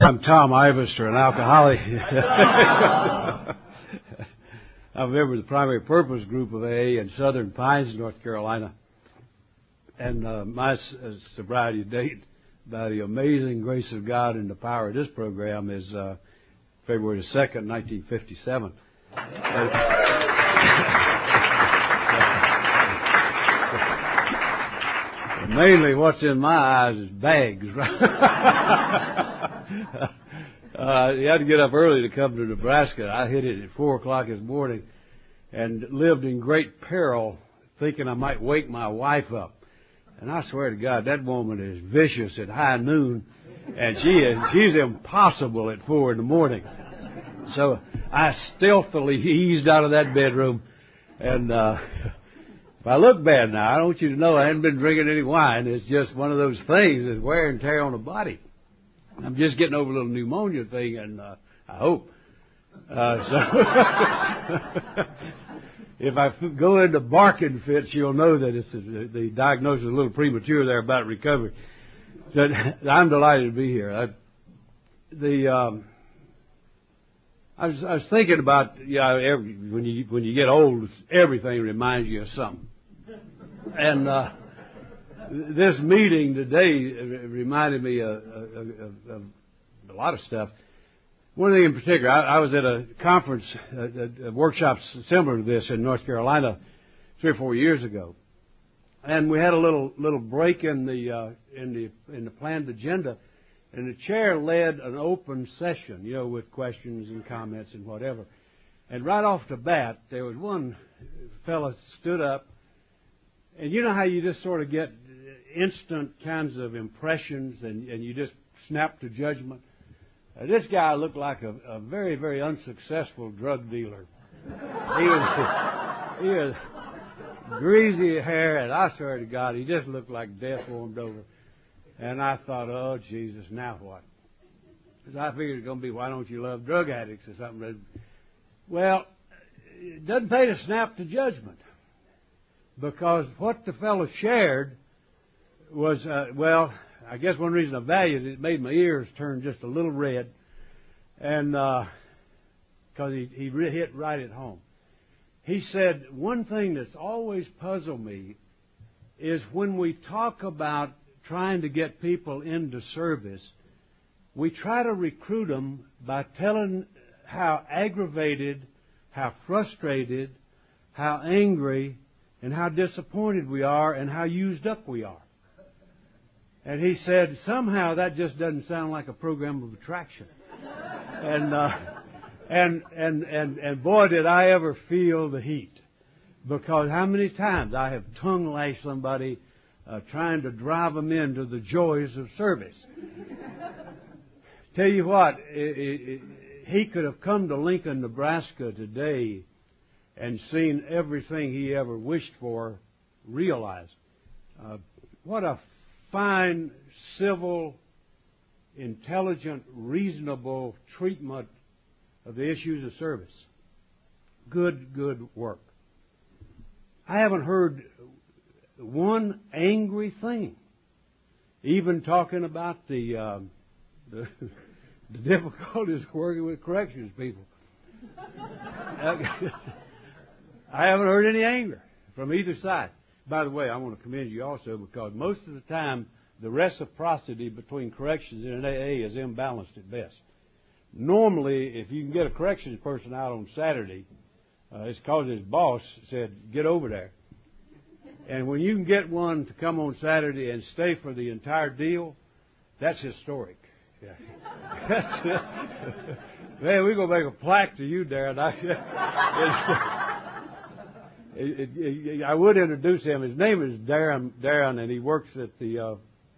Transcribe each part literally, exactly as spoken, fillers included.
I'm Tom Ivester, an alcoholic. I'm a member of the Primary Purpose Group of A A in Southern Pines, North Carolina. And uh, my uh, sobriety date, by the amazing grace of God and the power of this program, is uh, February the second, nineteen fifty-seven. Mainly what's in my eyes is bags, right? uh, you had to get up early to come to Nebraska. I hit it at four o'clock this morning and lived in great peril thinking I might wake my wife up. And I swear to God, that woman is vicious at high noon, and she is, she's impossible at four in the morning. So I stealthily eased out of that bedroom, and uh, if I look bad now, I want you to know I haven't been drinking any wine. It's just one of those things that's wear and tear on the body. I'm just getting over a little pneumonia thing, and uh, I hope. Uh, so if I go into barking fits, you'll know that it's the, the diagnosis is a little premature there about recovery. So I'm delighted to be here. I, the um, I was, I was thinking about you know, every, when you when you get old, everything reminds you of something. And uh, this meeting today reminded me of, of, of, of a lot of stuff. One thing in particular, I, I was at a conference, a, a workshop similar to this in North Carolina three or four years ago, and we had a little little break in the uh, in the in the planned agenda, and the chair led an open session, you know, with questions and comments and whatever. And right off the bat, there was one fella stood up. And you know how you just sort of get instant kinds of impressions and, and you just snap to judgment? Uh, this guy looked like a, a very, very unsuccessful drug dealer. He was, he was greasy hair, and I swear to God, he just looked like death warmed over. And I thought, oh, Jesus, now what? Because I figured it's going to be, why don't you love drug addicts or something? Well, it doesn't pay to snap to judgment. Because what the fellow shared was, uh, well, I guess one reason I valued it, it made my ears turn just a little red. And because uh, he, he hit right at home. He said, one thing that's always puzzled me is when we talk about trying to get people into service, we try to recruit them by telling how aggravated, how frustrated, how angry, and how disappointed we are and how used up we are. And he said, somehow that just doesn't sound like a program of attraction. and, uh, and, and, and, and boy, did I ever feel the heat. Because how many times I have tongue-lashed somebody uh, trying to drive them into the joys of service. Tell you what, it, it, it, he could have come to Lincoln, Nebraska today and seen everything he ever wished for realized. Uh, what a fine, civil, intelligent, reasonable treatment of the issues of service. Good, good work. I haven't heard one angry thing, even talking about the, uh, the, the difficulties working with corrections people. I haven't heard any anger from either side. By the way, I want to commend you also because most of the time the reciprocity between corrections and an A A is imbalanced at best. Normally, if you can get a corrections person out on Saturday, uh, it's because his boss said, get over there. And when you can get one to come on Saturday and stay for the entire deal, that's historic. Yeah. That's, man, we're going to make a plaque to you, Darren. It, it, it, I would introduce him. His name is Darren, Darren, and he works at the uh,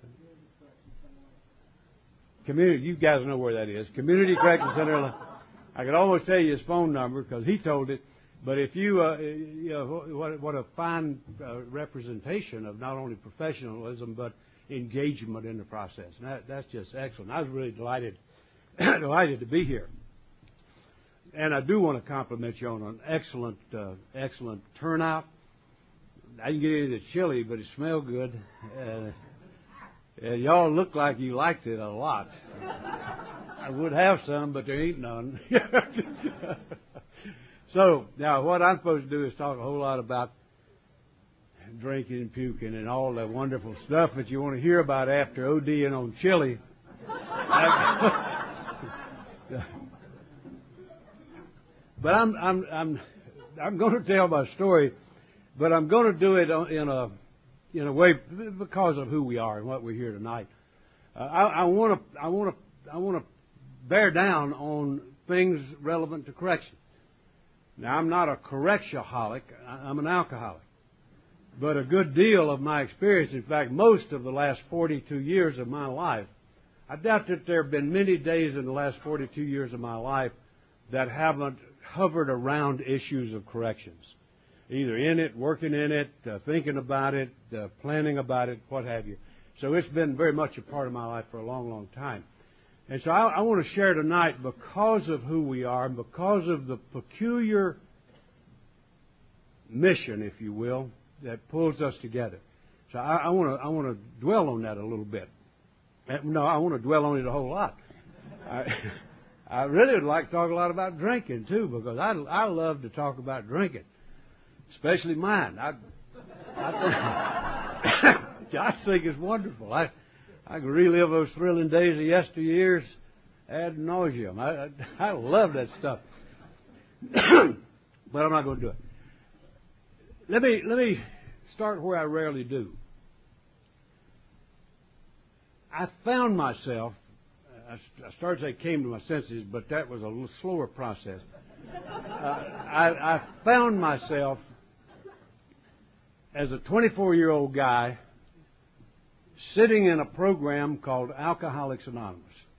community. You guys know where that is. Community Correction Center. I could almost tell you his phone number because he told it. But if you, uh, you know, what, what a fine uh, representation of not only professionalism but engagement in the process. And that, that's just excellent. I was really delighted, delighted to be here. And I do want to compliment you on an excellent, uh, excellent turnout. I didn't get any of the chili, but it smelled good. Uh, and y'all look like you liked it a lot. I would have some, but there ain't none. So, now what I'm supposed to do is talk a whole lot about drinking and puking and all that wonderful stuff that you want to hear about after ODing on chili. But I'm I'm I'm I'm going to tell my story, but I'm going to do it in a in a way because of who we are and what we're here tonight. Uh, I want to I want to I want to bear down on things relevant to correction. Now, I'm not a correctionaholic. I'm an alcoholic. But a good deal of my experience, in fact, most of the last forty-two years of my life, I doubt that there have been many days in the last forty-two years of my life that haven't hovered around issues of corrections. Either in it, working in it, uh, thinking about it, uh, planning about it, what have you. So it's been very much a part of my life for a long, long time. And so I, I want to share tonight, because of who we are, and because of the peculiar mission, if you will, that pulls us together. So I, I want to I want to dwell on that a little bit. No, I want to dwell on it a whole lot. I, I really would like to talk a lot about drinking too, because I I love to talk about drinking, especially mine. I I think, I think it's wonderful. I I can relive those thrilling days of yesteryears ad nauseum. I I, I love that stuff, but I'm not going to do it. Let me let me start where I rarely do. I found myself, I started to say came to my senses, but that was a little slower process. Uh, I, I found myself as a twenty-four-year-old guy sitting in a program called Alcoholics Anonymous.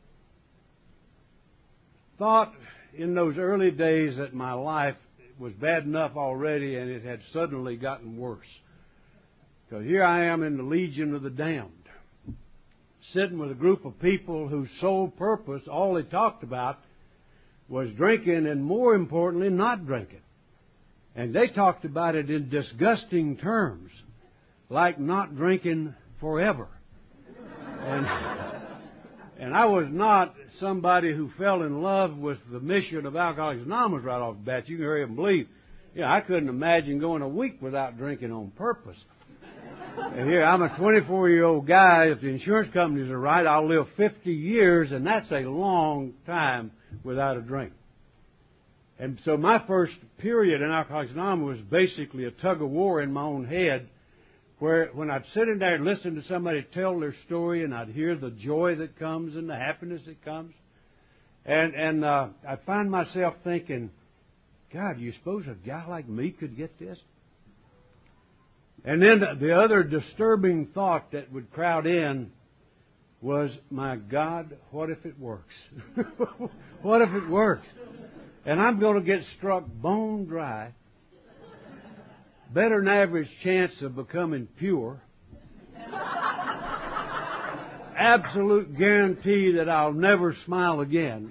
Thought in those early days that my life was bad enough already, and it had suddenly gotten worse. So here I am in the Legion of the Damned, sitting with a group of people whose sole purpose, all they talked about, was drinking, and more importantly, not drinking. And they talked about it in disgusting terms, like not drinking forever. And, and I was not somebody who fell in love with the mission of Alcoholics Anonymous right off the bat. You can hurry up and believe. You know, I couldn't imagine going a week without drinking on purpose. And here, I'm a twenty-four-year-old guy. If the insurance companies are right, I'll live fifty years, and that's a long time without a drink. And so my first period in Alcoholics Anonymous was basically a tug-of-war in my own head, where when I'd sit in there and listen to somebody tell their story, and I'd hear the joy that comes and the happiness that comes, and and uh, I'd find myself thinking, God, do you suppose a guy like me could get this? And then the other disturbing thought that would crowd in was, my God, what if it works? What if it works? And I'm going to get struck bone dry. Better than average chance of becoming pure. Absolute guarantee that I'll never smile again.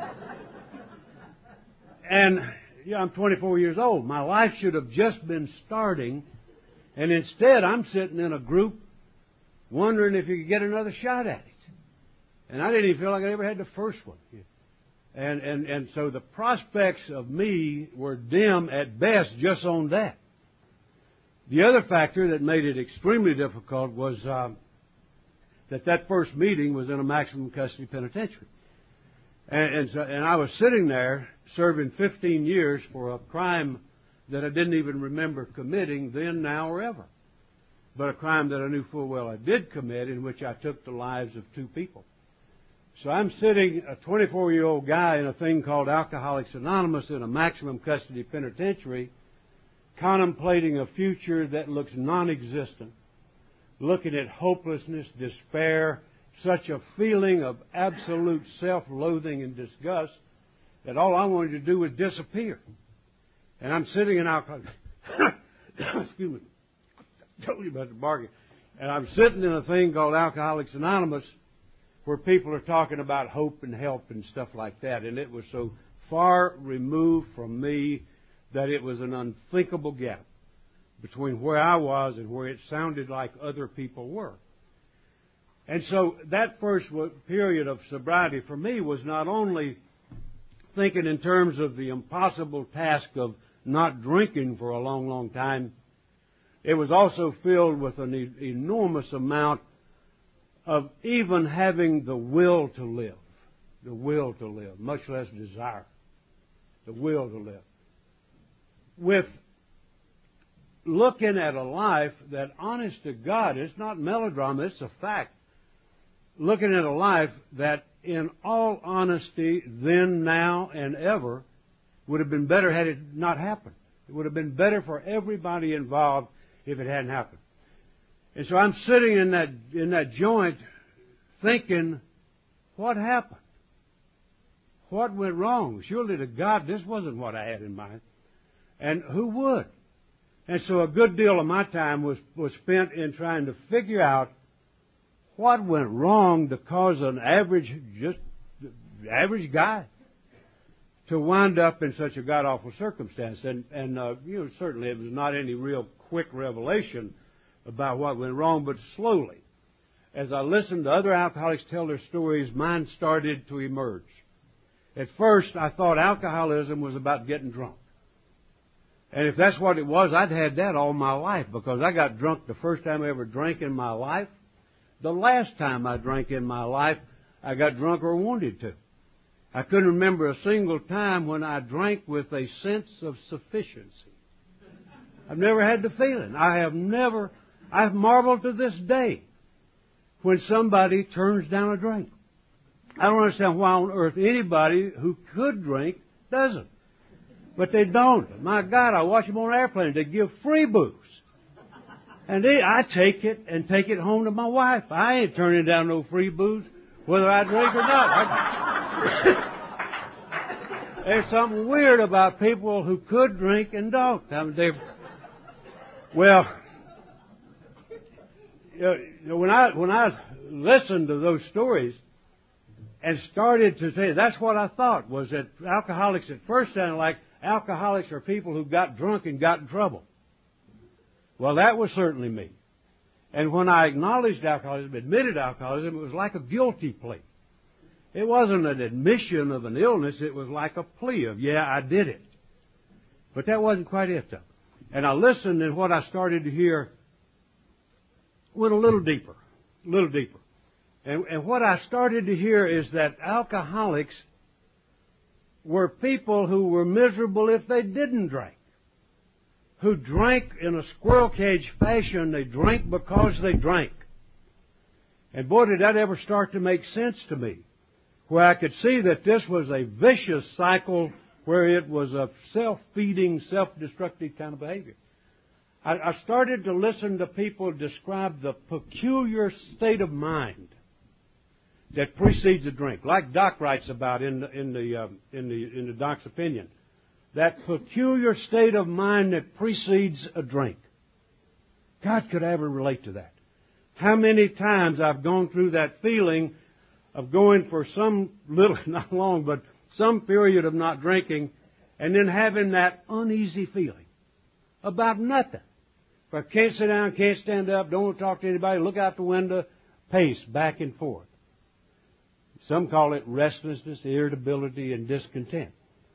And yeah, I'm twenty-four years old. My life should have just been starting. And instead, I'm sitting in a group wondering if you could get another shot at it. And I didn't even feel like I ever had the first one. And, and, and so the prospects of me were dim at best just on that. The other factor that made it extremely difficult was uh, that that first meeting was in a maximum custody penitentiary. And, and, so, and I was sitting there serving fifteen years for a crime that I didn't even remember committing then, now, or ever. But a crime that I knew full well I did commit, in which I took the lives of two people. So I'm sitting, a twenty-four-year-old guy, in a thing called Alcoholics Anonymous in a maximum custody penitentiary, contemplating a future that looks non-existent, looking at hopelessness, despair, such a feeling of absolute self-loathing and disgust that all I wanted to do was disappear. And I'm sitting in Alcoholics... Excuse me. I told you about the bargain. And I'm sitting in a thing called Alcoholics Anonymous, where people are talking about hope and help and stuff like that. And it was so far removed from me that it was an unthinkable gap between where I was and where it sounded like other people were. And so that first period of sobriety for me was not only thinking in terms of the impossible task of not drinking for a long, long time, it was also filled with an e- enormous amount of even having the will to live. The will to live, much less desire. The will to live. With looking at a life that, honest to God, it's not melodrama, it's a fact. Looking at a life that, in all honesty, then, now, and ever, would have been better had it not happened. It would have been better for everybody involved if it hadn't happened. And so I'm sitting in that in that joint thinking, what happened? What went wrong? Surely to God, this wasn't what I had in mind. And who would? And so a good deal of my time was, was spent in trying to figure out what went wrong to cause an average, just average guy to wind up in such a god-awful circumstance. And, and uh, you know, certainly it was not any real quick revelation about what went wrong, but slowly, as I listened to other alcoholics tell their stories, mine started to emerge. At first, I thought alcoholism was about getting drunk. And if that's what it was, I'd had that all my life, because I got drunk the first time I ever drank in my life. The last time I drank in my life, I got drunk or wanted to. I couldn't remember a single time when I drank with a sense of sufficiency. I've never had the feeling. I have never, I've marveled to this day when somebody turns down a drink. I don't understand why on earth anybody who could drink doesn't. But they don't. My God, I watch them on airplanes. They give free booze. And they, I take it and take it home to my wife. I ain't turning down no free booze, whether I drink or not. I, there's something weird about people who could drink and don't. I mean, they, well, you know, when I when I listened to those stories and started to say, that's what I thought, was that alcoholics at first sounded like alcoholics are people who got drunk and got in trouble. Well, that was certainly me. And when I acknowledged alcoholism, admitted alcoholism, it was like a guilty plea. It wasn't an admission of an illness. It was like a plea of, yeah, I did it. But that wasn't quite it, though. And I listened, and what I started to hear went a little deeper, a little deeper. And, and what I started to hear is that alcoholics were people who were miserable if they didn't drink, who drank in a squirrel cage fashion. They drank because they drank. And boy, did that ever start to make sense to me, where I could see that this was a vicious cycle, where it was a self-feeding, self-destructive kind of behavior. I, I started to listen to people describe the peculiar state of mind that precedes a drink, like Doc writes about in the in the um, in the in the Doc's opinion. That peculiar state of mind that precedes a drink. God, could I ever relate to that? How many times I've gone through that feeling of going for some little, not long, but some period of not drinking, and then having that uneasy feeling about nothing. If I can't sit down, can't stand up, don't want to talk to anybody, look out the window, pace back and forth. Some call it restlessness, irritability, and discontent.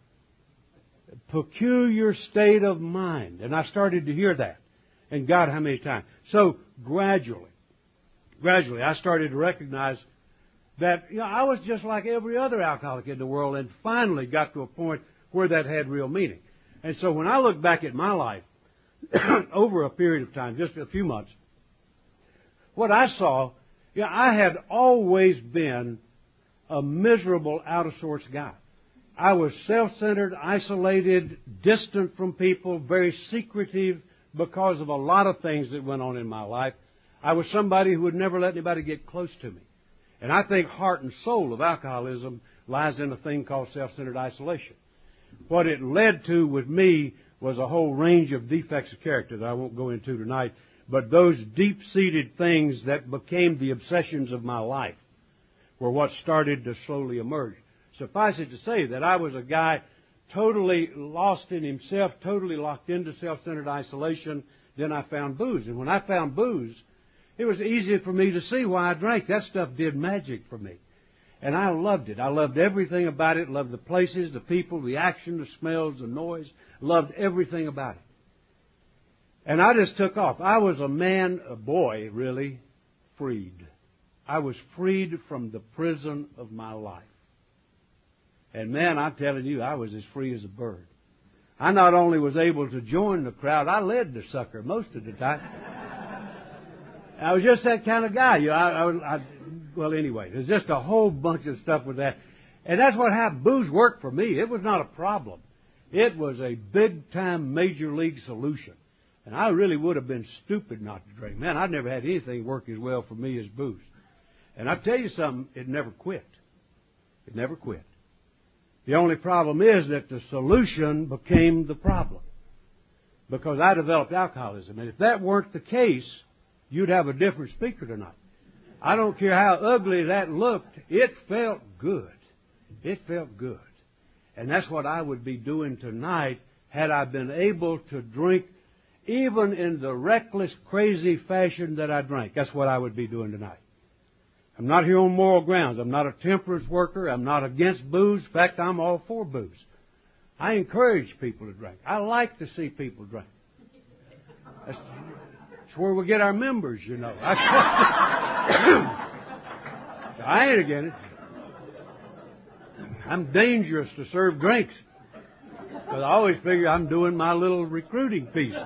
A peculiar state of mind. And I started to hear that. And God, how many times? So gradually, gradually, I started to recognize that, you know, I was just like every other alcoholic in the world, and finally got to a point where that had real meaning. And so when I look back at my life, over a period of time, just a few months, what I saw, you know, I had always been a miserable, out-of-sorts guy. I was self-centered, isolated, distant from people, very secretive because of a lot of things that went on in my life. I was somebody who would never let anybody get close to me. And I think heart and soul of alcoholism lies in a thing called self-centered isolation. What it led to with me was a whole range of defects of character that I won't go into tonight, but those deep-seated things that became the obsessions of my life were what started to slowly emerge. Suffice it to say that I was a guy totally lost in himself, totally locked into self-centered isolation. Then I found booze. And when I found booze, It was easy for me to see why I drank. That stuff did magic for me. And I loved it. I loved everything about it. Loved the places, the people, the action, the smells, the noise. Loved everything about it. And I just took off. I was a man, a boy, really, freed. I was freed from the prison of my life. And man, I'm telling you, I was as free as a bird. I not only was able to join the crowd, I led the sucker most of the time. I was just that kind of guy. You know, I, I, I, well, anyway, there's just a whole bunch of stuff with that. And that's what happened. Booze worked for me. It was not a problem. It was a big-time major league solution. And I really would have been stupid not to drink. Man, I've never had anything work as well for me as booze. And I tell you something, it never quit. It never quit. The only problem is that the solution became the problem. Because I developed alcoholism. And if that weren't the case, you'd have a different speaker tonight. I don't care how ugly that looked, it felt good. It felt good. And that's what I would be doing tonight had I been able to drink even in the reckless, crazy fashion that I drank. That's what I would be doing tonight. I'm not here on moral grounds. I'm not a temperance worker. I'm not against booze. In fact, I'm all for booze. I encourage people to drink. I like to see people drink. That's, that's where we get our members, you know. I, I ain't against it. I'm dangerous to serve drinks. Because I always figure I'm doing my little recruiting piece.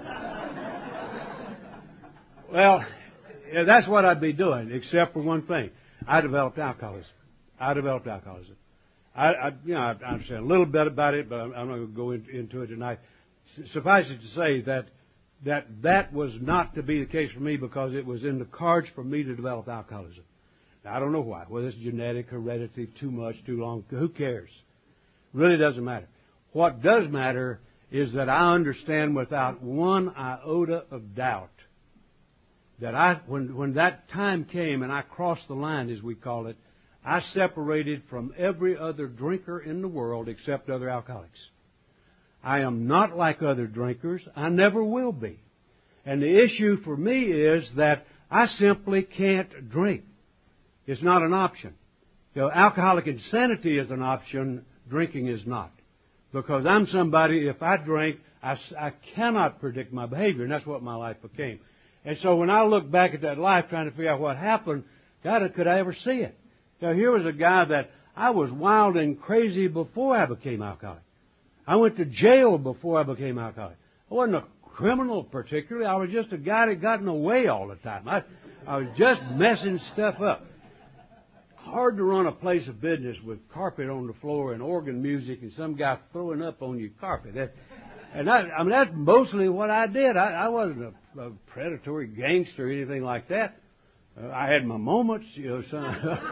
Well, yeah, that's what I'd be doing, except for one thing. I developed alcoholism. I developed alcoholism. I, I you know, I, I understand a little bit about it, but I'm, I'm not going to go in, into it tonight. S- suffice it to say that that that was not to be the case for me because it was in the cards for me to develop alcoholism. Now, I don't know why. Whether it's genetic, heredity, too much, too long, who cares? Really doesn't matter. What does matter is that I understand without one iota of doubt that I, when, when that time came and I crossed the line, as we call it, I separated from every other drinker in the world except other alcoholics. I am not like other drinkers. I never will be. And the issue for me is that I simply can't drink. It's not an option. You know, alcoholic insanity is an option. Drinking is not. Because I'm somebody, if I drink, I, I cannot predict my behavior. And that's what my life became. And so when I look back at that life trying to figure out what happened, God, could I ever see it? Now, here was a guy that I was wild and crazy before I became alcoholic. I went to jail before I became alcoholic. I wasn't a criminal particularly. I was just a guy that got in the way all the time. I, I was just messing stuff up. Hard to run a place of business with carpet on the floor and organ music and some guy throwing up on your carpet. That, and I, I mean, that's mostly what I did. I, I wasn't a, a predatory gangster or anything like that. Uh, I had my moments, you know. Some,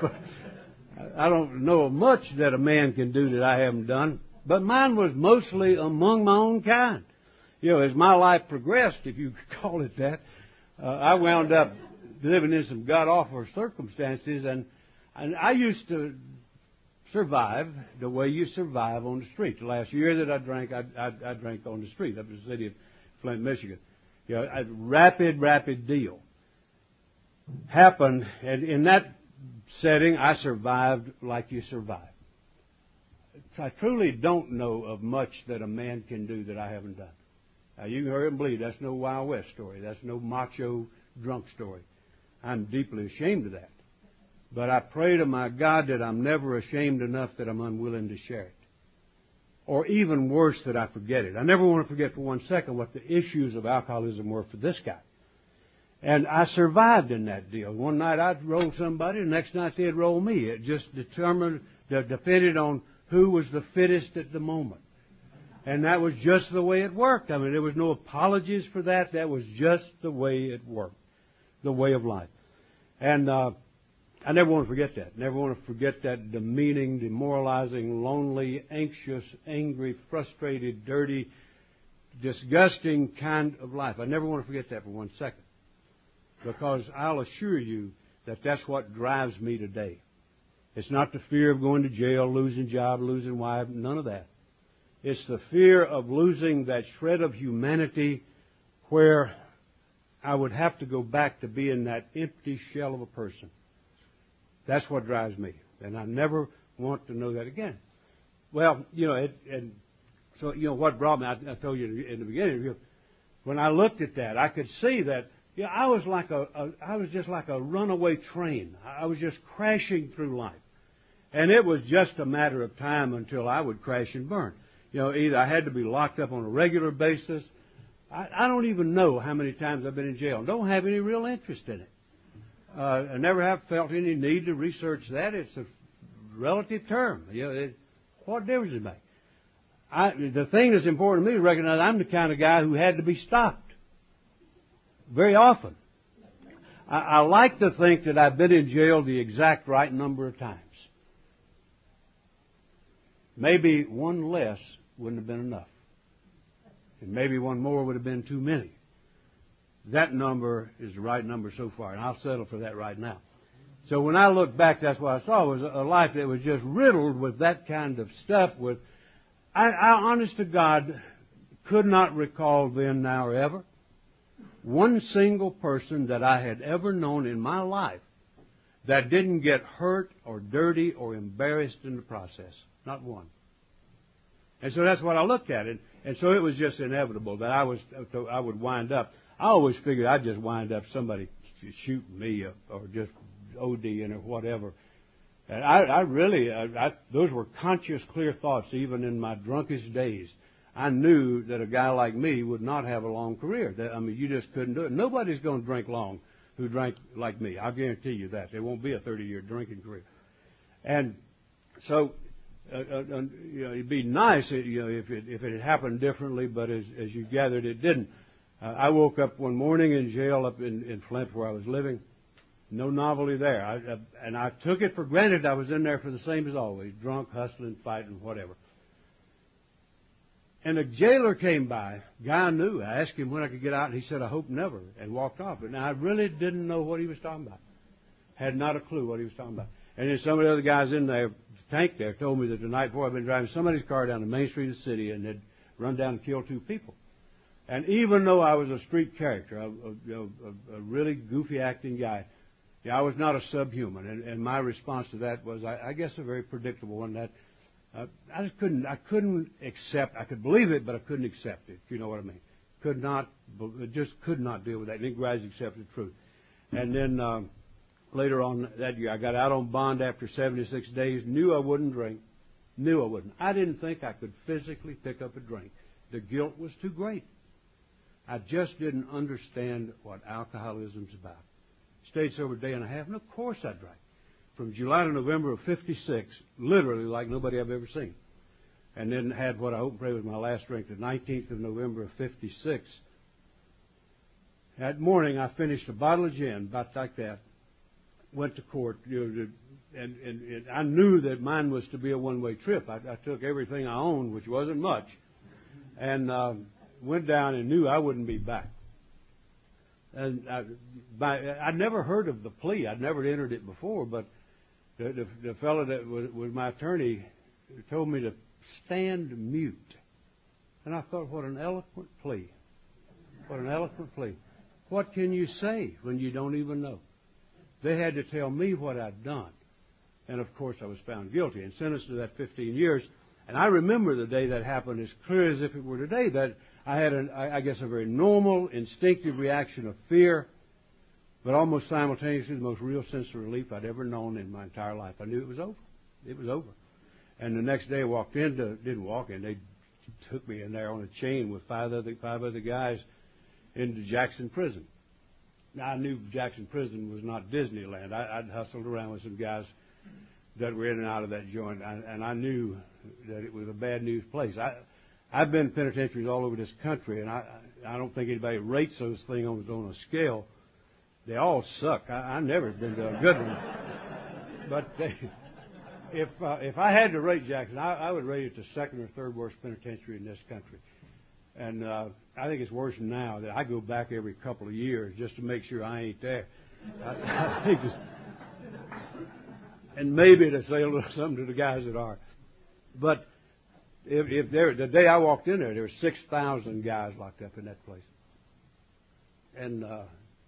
I don't know much that a man can do that I haven't done, but mine was mostly among my own kind. You know, as my life progressed, if you could call it that, uh, I wound up living in some god-awful circumstances, and, and I used to survive the way you survive on the street. The last year that I drank, I, I, I drank on the street up in the city of Flint, Michigan. You know, a rapid, rapid deal happened, and in that setting, I survived like you survive. I truly don't know of much that a man can do that I haven't done. Now, you can hurry and believe that's no Wild West story. That's no macho drunk story. I'm deeply ashamed of that. But I pray to my God that I'm never ashamed enough that I'm unwilling to share it. Or even worse, that I forget it. I never want to forget for one second what the issues of alcoholism were for this guy. And I survived in that deal. One night I'd roll somebody, the next night they'd roll me. It just determined, depended on who was the fittest at the moment. And that was just the way it worked. I mean, there was no apologies for that. That was just the way it worked, the way of life. And uh, I never want to forget that. Never want to forget that demeaning, demoralizing, lonely, anxious, angry, frustrated, dirty, disgusting kind of life. I never want to forget that for one second. Because I'll assure you that that's what drives me today. It's not the fear of going to jail, losing job, losing wife, none of that. It's the fear of losing that shred of humanity where I would have to go back to being that empty shell of a person. That's what drives me. And I never want to know that again. Well, you know, it, and so, you know, what brought me, I, I told you in the beginning, when I looked at that, I could see that, you know, I was like a, a I was just like a runaway train. I was just crashing through life. And it was just a matter of time until I would crash and burn. You know, either I had to be locked up on a regular basis. I, I don't even know how many times I've been in jail. Don't have any real interest in it. Uh, I never have felt any need to research that. It's a relative term. You know, it, what difference does it make? I, the thing that's important to me is recognize I'm the kind of guy who had to be stopped very often. I, I like to think that I've been in jail the exact right number of times. Maybe one less wouldn't have been enough. And maybe one more would have been too many. That number is the right number so far, and I'll settle for that right now. So when I look back, that's what I saw was a life that was just riddled with that kind of stuff. With, I, I honest to God, could not recall then, now, or ever, one single person that I had ever known in my life that didn't get hurt or dirty or embarrassed in the process. Not one. And so that's what I looked at. And, and so it was just inevitable that I was I would wind up. I always figured I'd just wind up somebody shooting me or just ODing or whatever. And I, I really, I, I, those were conscious, clear thoughts even in my drunkest days. I knew that a guy like me would not have a long career. That, I mean, you just couldn't do it. Nobody's going to drink long who drank like me. I'll guarantee you that. There won't be a thirty-year drinking career. And so... Uh, uh, you know, it'd be nice, you know, if it if it had happened differently, but as as you gathered, it didn't. Uh, I woke up one morning in jail up in, in Flint, where I was living. No novelty there, I, I, and I took it for granted I was in there for the same as always, drunk, hustling, fighting, whatever. And a jailer came by, guy I knew. I asked him when I could get out, and he said, "I hope never," and walked off. But now I really didn't know what he was talking about. Had not a clue what he was talking about. And then some of the other guys in there, tank there, told me that the night before I'd been driving somebody's car down the main street of the city and had run down and killed two people. And even though I was a street character, a, a, a, a really goofy acting guy, yeah, I was not a subhuman. And, and my response to that was, I, I guess, a very predictable one. That uh, I just couldn't, I couldn't accept. I could believe it, but I couldn't accept it. If you know what I mean? Could not, just could not deal with that. Didn't gradually accept the truth. And then. Um, Later on that year, I got out on bond after seventy-six days, knew I wouldn't drink, knew I wouldn't. I didn't think I could physically pick up a drink. The guilt was too great. I just didn't understand what alcoholism's about. Stayed sober a day and a half, and of course I drank. From July to November of fifty-six, literally like nobody I've ever seen. And then had what I hope and pray was my last drink, the nineteenth of November of fifty-six. That morning, I finished a bottle of gin, about like that. Went to court, you know, and, and, and I knew that mine was to be a one-way trip. I, I took everything I owned, which wasn't much, and uh, went down and knew I wouldn't be back. And I, by, I'd never heard of the plea. I'd never entered it before, but the, the, the fellow that was, was my attorney told me to stand mute. And I thought, what an eloquent plea. What an eloquent plea. What can you say when you don't even know? They had to tell me what I'd done. And, of course, I was found guilty and sentenced to that fifteen years. And I remember the day that happened as clear as if it were today, that I had, an, I guess, a very normal, instinctive reaction of fear, but almost simultaneously the most real sense of relief I'd ever known in my entire life. I knew it was over. It was over. And the next day I walked into, didn't walk in, they took me in there on a chain with five other, five other guys into Jackson Prison. Now, I knew Jackson Prison was not Disneyland. I, I'd hustled around with some guys that were in and out of that joint, I, and I knew that it was a bad news place. I, I've been in penitentiaries all over this country, and I, I don't think anybody rates those things on, on a scale. They all suck. I, I've never been to a good one. But they, if uh, if I had to rate Jackson, I, I would rate it the second or third worst penitentiary in this country. And uh, I think it's worse now that I go back every couple of years just to make sure I ain't there. I, I think just, and maybe to say a little something to the guys that are. But if, if there, the day I walked in there, there were six thousand guys locked up in that place. and uh,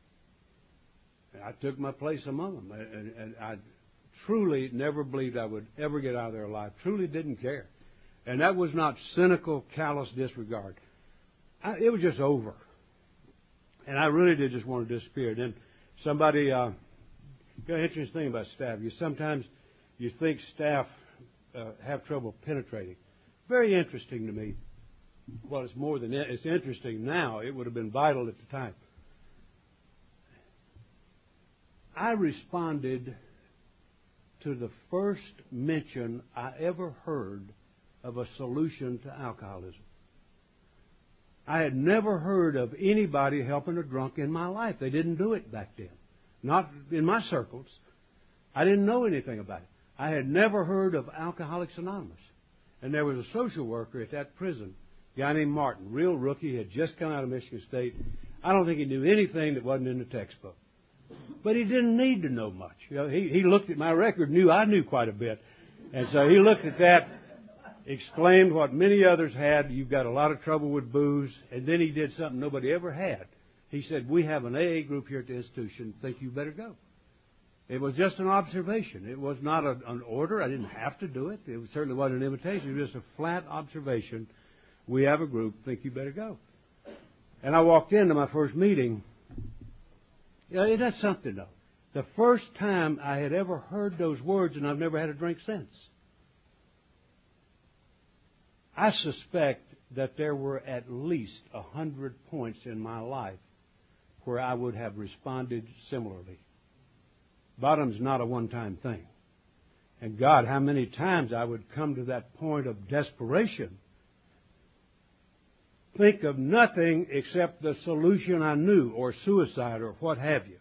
I took my place among them. And, and I truly never believed I would ever get out of there alive. Truly didn't care. And that was not cynical, callous disregard. I, it was just over. And I really did just want to disappear. Then somebody, uh, got an interesting thing about staff. You sometimes you think staff uh, have trouble penetrating. Very interesting to me. Well, it's more than it's interesting now. It would have been vital at the time. I responded to the first mention I ever heard of a solution to alcoholism. I had never heard of anybody helping a drunk in my life. They didn't do it back then. Not in my circles. I didn't know anything about it. I had never heard of Alcoholics Anonymous. And there was a social worker at that prison, a guy named Martin, real rookie, had just come out of Michigan State. I don't think he knew anything that wasn't in the textbook. But he didn't need to know much. You know, he, he looked at my record, knew I knew quite a bit. And so he looked at that, exclaimed what many others had, you've got a lot of trouble with booze. And then he did something nobody ever had. He said, we have an A A group here at the institution, think you better go. It was just an observation. It was not a, an order. I didn't have to do it. It certainly wasn't an invitation. It was just a flat observation. We have a group, think you better go. And I walked into my first meeting. You know, that's something, though. The first time I had ever heard those words, and I've never had a drink since. I suspect that there were at least a hundred points in my life where I would have responded similarly. Bottom's not a one-time thing. And God, how many times I would come to that point of desperation, think of nothing except the solution I knew, or suicide, or what have you.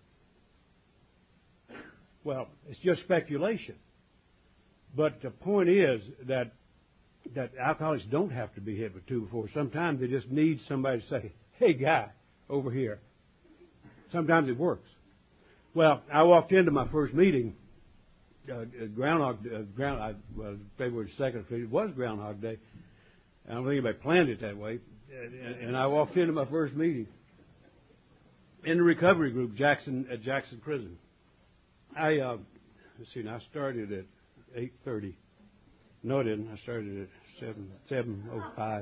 Well, it's just speculation. But the point is that that alcoholics don't have to be hit with two before. Sometimes they just need somebody to say, hey, guy, over here. Sometimes it works. Well, I walked into my first meeting, uh, Groundhog, uh, ground, I, well, February second, it was Groundhog Day. I don't think anybody planned it that way. And, and I walked into my first meeting in the recovery group, Jackson at Jackson Prison. I uh, let's see, now I started at eight thirty. No, I didn't. I started at seven seven oh five.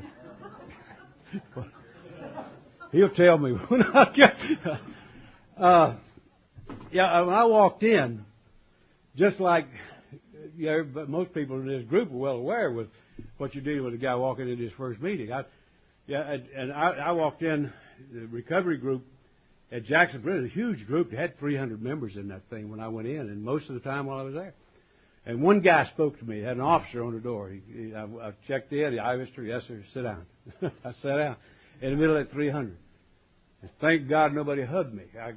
He'll tell me when I get. Uh, yeah, when I walked in, just like you know, but most people in this group are well aware with what you're dealing with a guy walking into his first meeting. I, yeah, and, and I, I walked in the recovery group at Jackson Prison, a huge group. They had three hundred members in that thing when I went in, and most of the time while I was there. And one guy spoke to me. He had an officer on the door. He, he, I, I checked in. I asked her, yes, sir, sit down. I sat down in the middle of that three hundred. And thank God nobody hugged me. I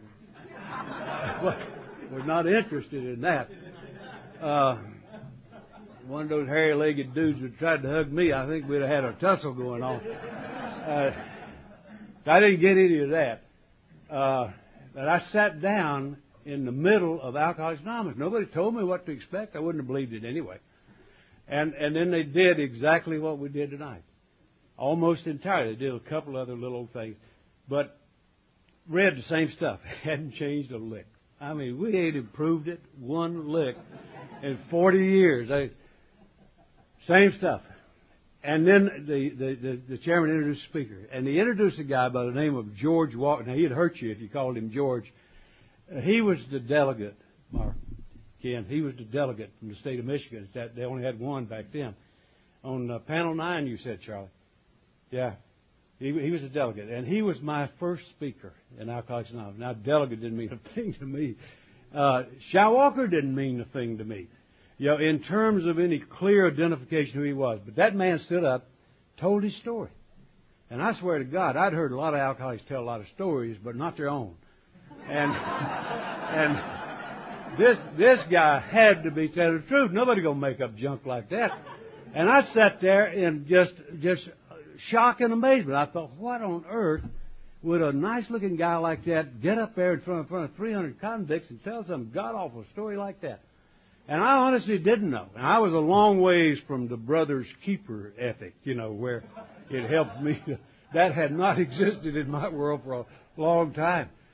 was not interested in that. Uh, one of those hairy-legged dudes who tried to hug me, I think we'd have had a tussle going on. Uh, I didn't get any of that. Uh, but I sat down in the middle of Alcoholics Anonymous. Nobody told me what to expect. I wouldn't have believed it anyway. And and then they did exactly what we did tonight. Almost entirely. They did a couple other little things. But read the same stuff. Hadn't changed a lick. I mean, we ain't improved it one lick in forty years. I, same stuff. And then the, the, the, the chairman introduced the speaker. And he introduced a guy by the name of George Walker. Now, he'd hurt you if you called him George. Uh, he was the delegate, Mark, Ken. He was the delegate from the state of Michigan. That they only had one back then. On uh, panel nine, you said, Charlie. Yeah. He, he was a delegate. And he was my first speaker in Alcoholics Anonymous. Now, delegate didn't mean a thing to me. Uh, Shao Walker didn't mean a thing to me. You know, in terms of any clear identification of who he was. But that man stood up, told his story. And I swear to God, I'd heard a lot of alcoholics tell a lot of stories, but not their own. And and this this guy had to be telling the truth. Nobody gonna make up junk like that. And I sat there in just just shock and amazement. I thought, what on earth would a nice-looking guy like that get up there in front, in front of three hundred convicts and tell some god-awful story like that? And I honestly didn't know. And I was a long ways from the brother's keeper ethic, you know, where it helped me. To, that had not existed in my world for a long time.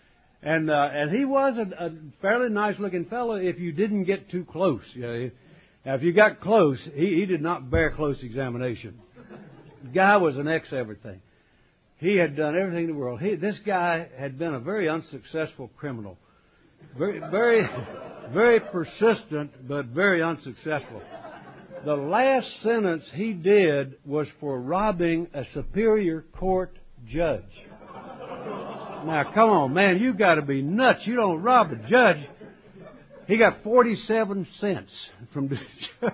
And uh, and he was a, a fairly nice-looking fellow if you didn't get too close. You know, now, if you got close, he, he did not bear close examination. The guy was an ex-everything. He had done everything in the world. He, this guy had been a very unsuccessful criminal. Very, very, very persistent, but very unsuccessful. The last sentence he did was for robbing a superior court judge. Now, come on, man, you got to be nuts. You don't rob a judge. He got forty-seven cents from the judge.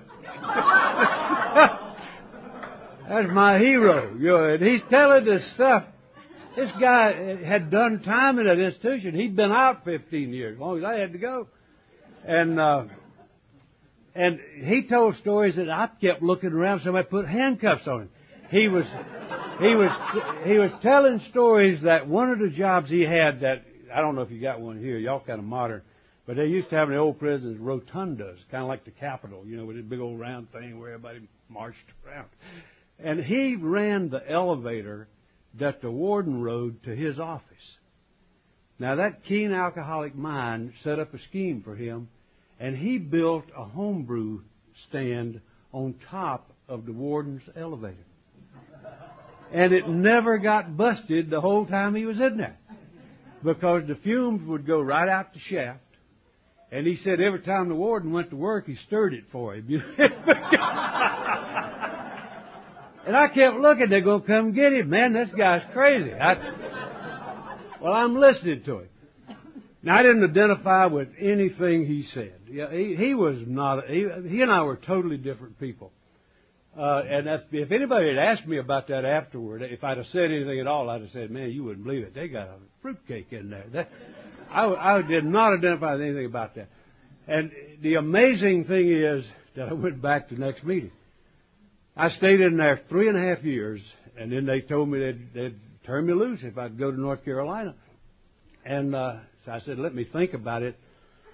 That's my hero. You know, and he's telling this stuff. This guy had done time in an institution. He'd been out fifteen years, as long as I had to go. And uh, and he told stories that I kept looking around. Somebody put handcuffs on him. He was he was he was telling stories that one of the jobs he had that I don't know if you got one here. Y'all kind of modern, but they used to have in the old prisons rotundas, kind of like the Capitol, you know, with a big old round thing where everybody marched around. And he ran the elevator that the warden rode to his office. Now, that keen alcoholic mind set up a scheme for him, and he built a homebrew stand on top of the warden's elevator. And it never got busted the whole time he was in there, because the fumes would go right out the shaft. And he said every time the warden went to work, he stirred it for him. And I kept looking, they're going to come get him. Man, this guy's crazy. I, well, I'm listening to him. Now, I didn't identify with anything he said. Yeah, he, he was not, he, he and I were totally different people. Uh, and if, if anybody had asked me about that afterward, if I'd have said anything at all, I'd have said, man, you wouldn't believe it. They got a fruitcake in there. That, I, I did not identify with anything about that. And the amazing thing is that I went back to the next meeting. I stayed in there three and a half years, and then they told me they'd, they'd turn me loose if I'd go to North Carolina. And uh, so I said, let me think about it.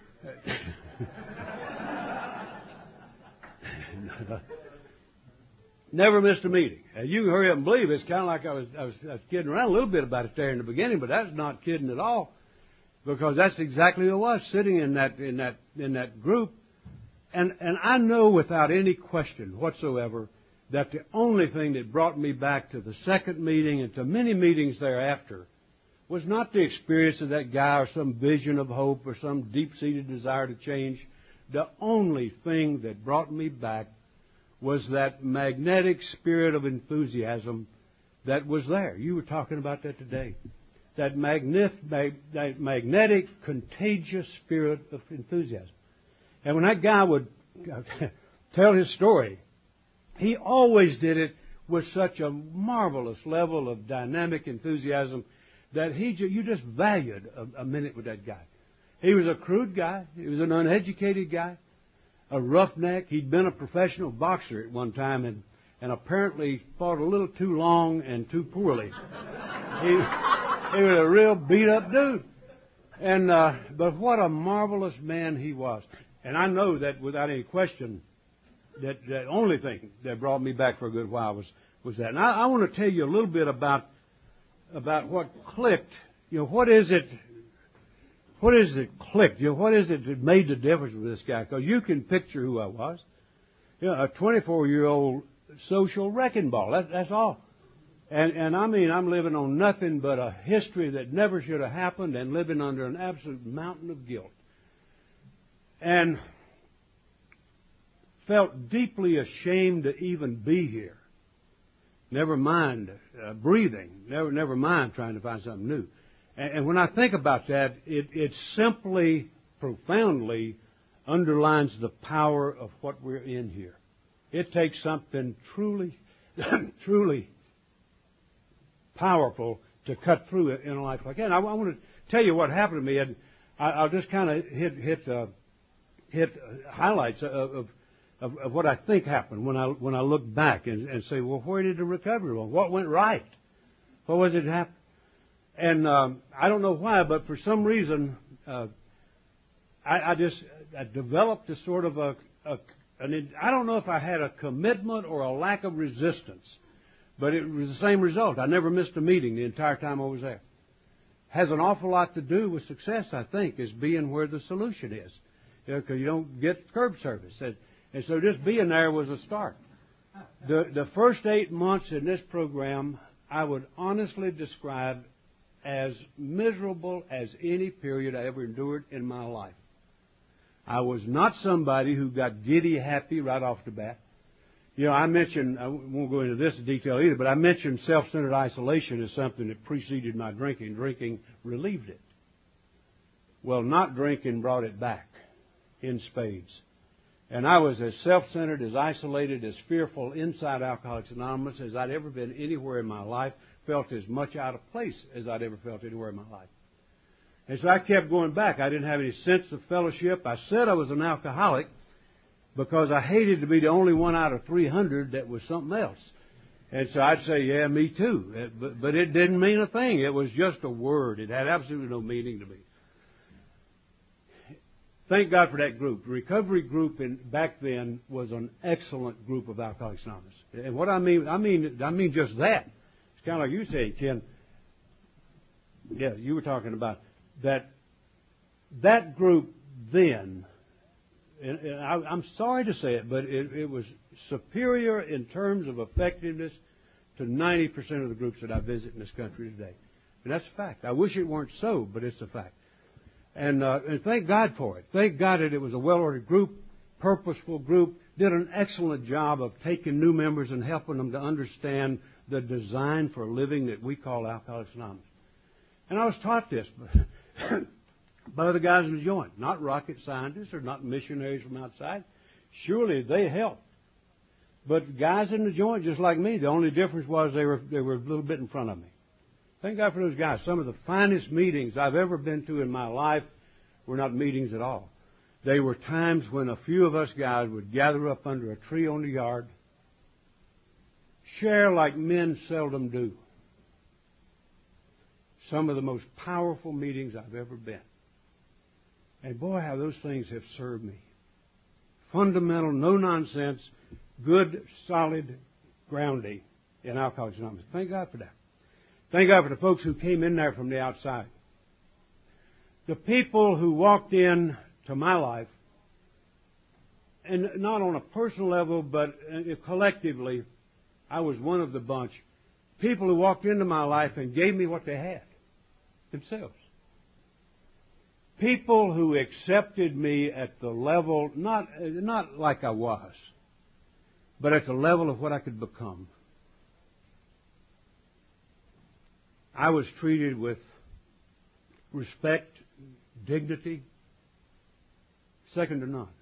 Never missed a meeting. And you can hurry up and believe it. It's kind of like I was, I was I was kidding around a little bit about it there in the beginning, but that's not kidding at all, because that's exactly who it was, sitting in that in that in that group. And and I know without any question whatsoever that the only thing that brought me back to the second meeting and to many meetings thereafter was not the experience of that guy or some vision of hope or some deep-seated desire to change. The only thing that brought me back was that magnetic spirit of enthusiasm that was there. You were talking about that today. That, magnif- mag- that magnetic, contagious spirit of enthusiasm. And when that guy would tell his story, he always did it with such a marvelous level of dynamic enthusiasm that he ju- you just valued a, a minute with that guy. He was a crude guy. He was an uneducated guy, a roughneck. He'd been a professional boxer at one time and, and apparently fought a little too long and too poorly. he, he was a real beat-up dude. And uh, but what a marvelous man he was. And I know that without any question, that the only thing that brought me back for a good while was, was that. And I, I want to tell you a little bit about about what clicked. You know, what is it? What is it clicked? You know, what is it that made the difference with this guy? Because you can picture who I was. You know, a twenty-four-year-old social wrecking ball. That, that's all. And and I mean, I'm living on nothing but a history that never should have happened, and living under an absolute mountain of guilt. And felt deeply ashamed to even be here. Never mind uh, breathing. Never, never mind trying to find something new. And, and when I think about that, it, it simply, profoundly underlines the power of what we're in here. It takes something truly, truly powerful to cut through it in a life like that. And I, I want to tell you what happened to me, and I, I'll just kind of hit hit uh, hit highlights of, of Of, of what I think happened when I when I look back and, and say, well, where did the recovery go? What went right? What was it that happened? And um, I don't know why, but for some reason, uh, I, I just I developed a sort of a, a an, I don't know if I had a commitment or a lack of resistance, but it was the same result. I never missed a meeting the entire time I was there. has an awful lot to do with success, I think, is being where the solution is. You know, because you don't get curb service. And, and so just being there was a start. The, the first eight months in this program, I would honestly describe as miserable as any period I ever endured in my life. I was not somebody who got giddy happy right off the bat. You know, I mentioned, I won't go into this in detail either, but I mentioned self-centered isolation as something that preceded my drinking. Drinking relieved it. Well, not drinking brought it back in spades. And I was as self-centered, as isolated, as fearful inside Alcoholics Anonymous as I'd ever been anywhere in my life, felt as much out of place as I'd ever felt anywhere in my life. And so I kept going back. I didn't have any sense of fellowship. I said I was an alcoholic because I hated to be the only one out of three hundred that was something else. And so I'd say, yeah, me too. But, but it didn't mean a thing. It was just a word. It had absolutely no meaning to me. Thank God for that group. The recovery group in, back then was an excellent group of Alcoholics Anonymous. And what I mean, I mean, I mean just that. It's kind of like you say, Ken. Yeah, you were talking about that. That group then, and, and I, I'm sorry to say it, but it, it was superior in terms of effectiveness to ninety percent of the groups that I visit in this country today. And that's a fact. I wish it weren't so, but it's a fact. And, uh, and thank God for it. Thank God that it was a well-ordered group, purposeful group, did an excellent job of taking new members and helping them to understand the design for living that we call Alcoholics Anonymous. And I was taught this by the guys in the joint, not rocket scientists or not missionaries from outside. Surely they helped. But guys in the joint, just like me, the only difference was they were they were a little bit in front of me. Thank God for those guys. Some of the finest meetings I've ever been to in my life were not meetings at all. They were times when a few of us guys would gather up under a tree on the yard, share like men seldom do. Some of the most powerful meetings I've ever been. And boy, how those things have served me. Fundamental, no nonsense, good, solid grounding in Alcoholics Anonymous. Thank God for that. Thank God for the folks who came in there from the outside. The people who walked in to my life, and not on a personal level, but collectively, I was one of the bunch. People who walked into my life and gave me what they had themselves. People who accepted me at the level, not, not like I was, but at the level of what I could become. I was treated with respect, dignity, second to none.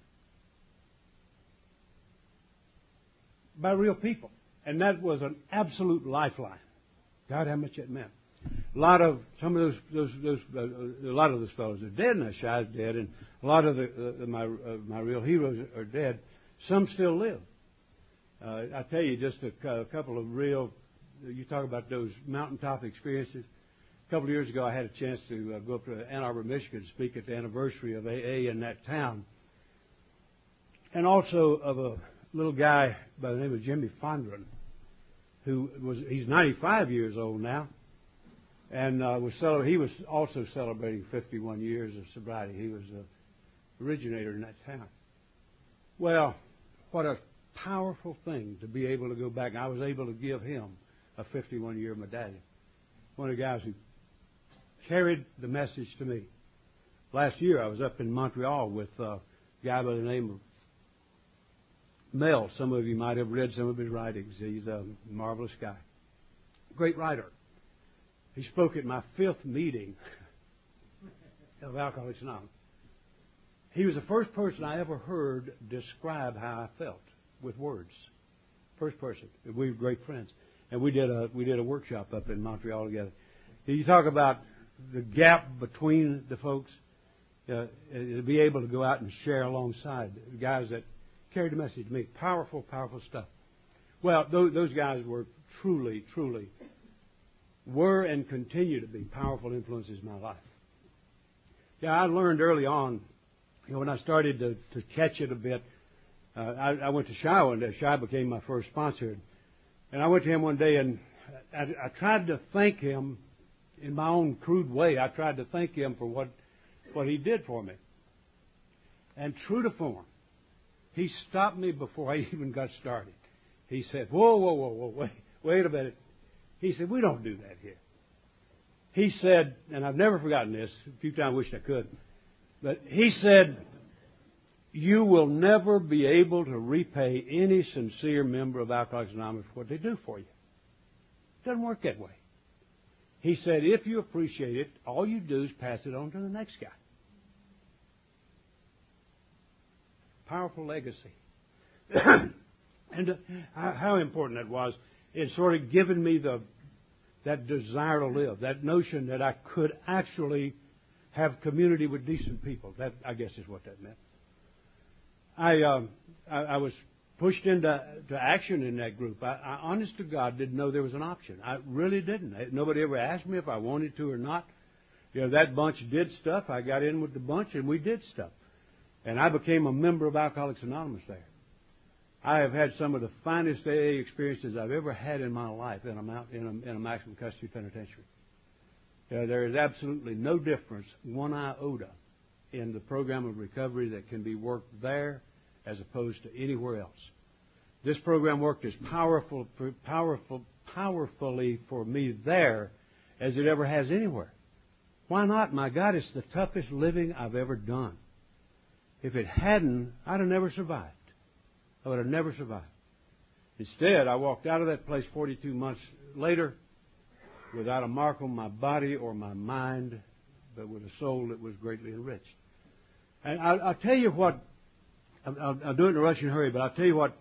By real people. And that was an absolute lifeline. God, how much it meant. A lot of, some of those, those, those uh, a lot of those fellows are dead now. Shy's dead, and a lot of the, uh, my, uh, my real heroes are dead. Some still live. Uh, I tell you just a, a couple of real, you talk about those mountaintop experiences. A couple of years ago, I had a chance to uh, go up to Ann Arbor, Michigan, to speak at the anniversary of A A in that town. And also of a little guy by the name of Jimmy Fondren, who was, he's ninety-five years old now. And uh, was cel- he was also celebrating fifty-one years of sobriety. He was the originator in that town. Well, what a powerful thing to be able to go back. I was able to give him a fifty-one-year medallion. One of the guys who carried the message to me. Last year, I was up in Montreal with a guy by the name of Mel. Some of you might have read some of his writings. He's a marvelous guy. Great writer. He spoke at my fifth meeting of Alcoholics Anonymous. He was the first person I ever heard describe how I felt with words. First person. We were great friends. And we did a we did a workshop up in Montreal together. You talk about the gap between the folks, uh, to be able to go out and share alongside the guys that carried the message to me. Powerful, powerful stuff. Well, those, those guys were truly, truly were and continue to be powerful influences in my life. Yeah, I learned early on, you know, when I started to, to catch it a bit, uh, I, I went to Shy one day. Shy became my first sponsor. And I went to him one day and I, I tried to thank him in my own crude way, I tried to thank him for what, what he did for me. And true to form, he stopped me before I even got started. He said, whoa, whoa, whoa, whoa, wait, wait a minute. He said, we don't do that here. He said, and I've never forgotten this, a few times I wished I could, but he said, you will never be able to repay any sincere member of Alcoholics Anonymous for what they do for you. It doesn't work that way. He said, if you appreciate it, all you do is pass it on to the next guy. Powerful legacy. And uh, how important that was in sort of giving me the that desire to live, that notion that I could actually have community with decent people. That, I guess, is what that meant. I, um, I, I was pushed into to action in that group. I, I, honest to God, didn't know there was an option. I really didn't. I, nobody ever asked me if I wanted to or not. You know, that bunch did stuff. I got in with the bunch, and we did stuff. And I became a member of Alcoholics Anonymous there. I have had some of the finest A A experiences I've ever had in my life in a, in a, in a maximum custody penitentiary. You know, there is absolutely no difference, one iota, in the program of recovery that can be worked there as opposed to anywhere else. This program worked as powerful, powerful, powerfully for me there as it ever has anywhere. Why not? My God, it's the toughest living I've ever done. If it hadn't, I'd have never survived. I would have never survived. Instead, I walked out of that place forty-two months later without a mark on my body or my mind, but with a soul that was greatly enriched. And I'll, I'll tell you what, I'll, I'll do it in a rush and hurry, but I'll tell you what,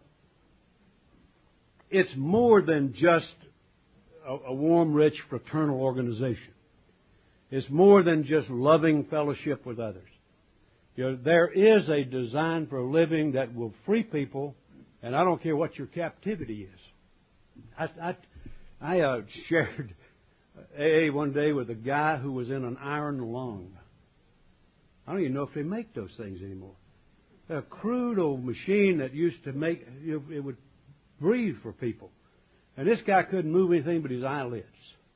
it's more than just a, a warm, rich, fraternal organization. It's more than just loving fellowship with others. You know, there is a design for a living that will free people, and I don't care what your captivity is. I, I, I uh, shared A A one day with a guy who was in an iron lung. I don't even know if they make those things anymore. A crude old machine that used to make, you know, it would breathe for people. And this guy couldn't move anything but his eyelids.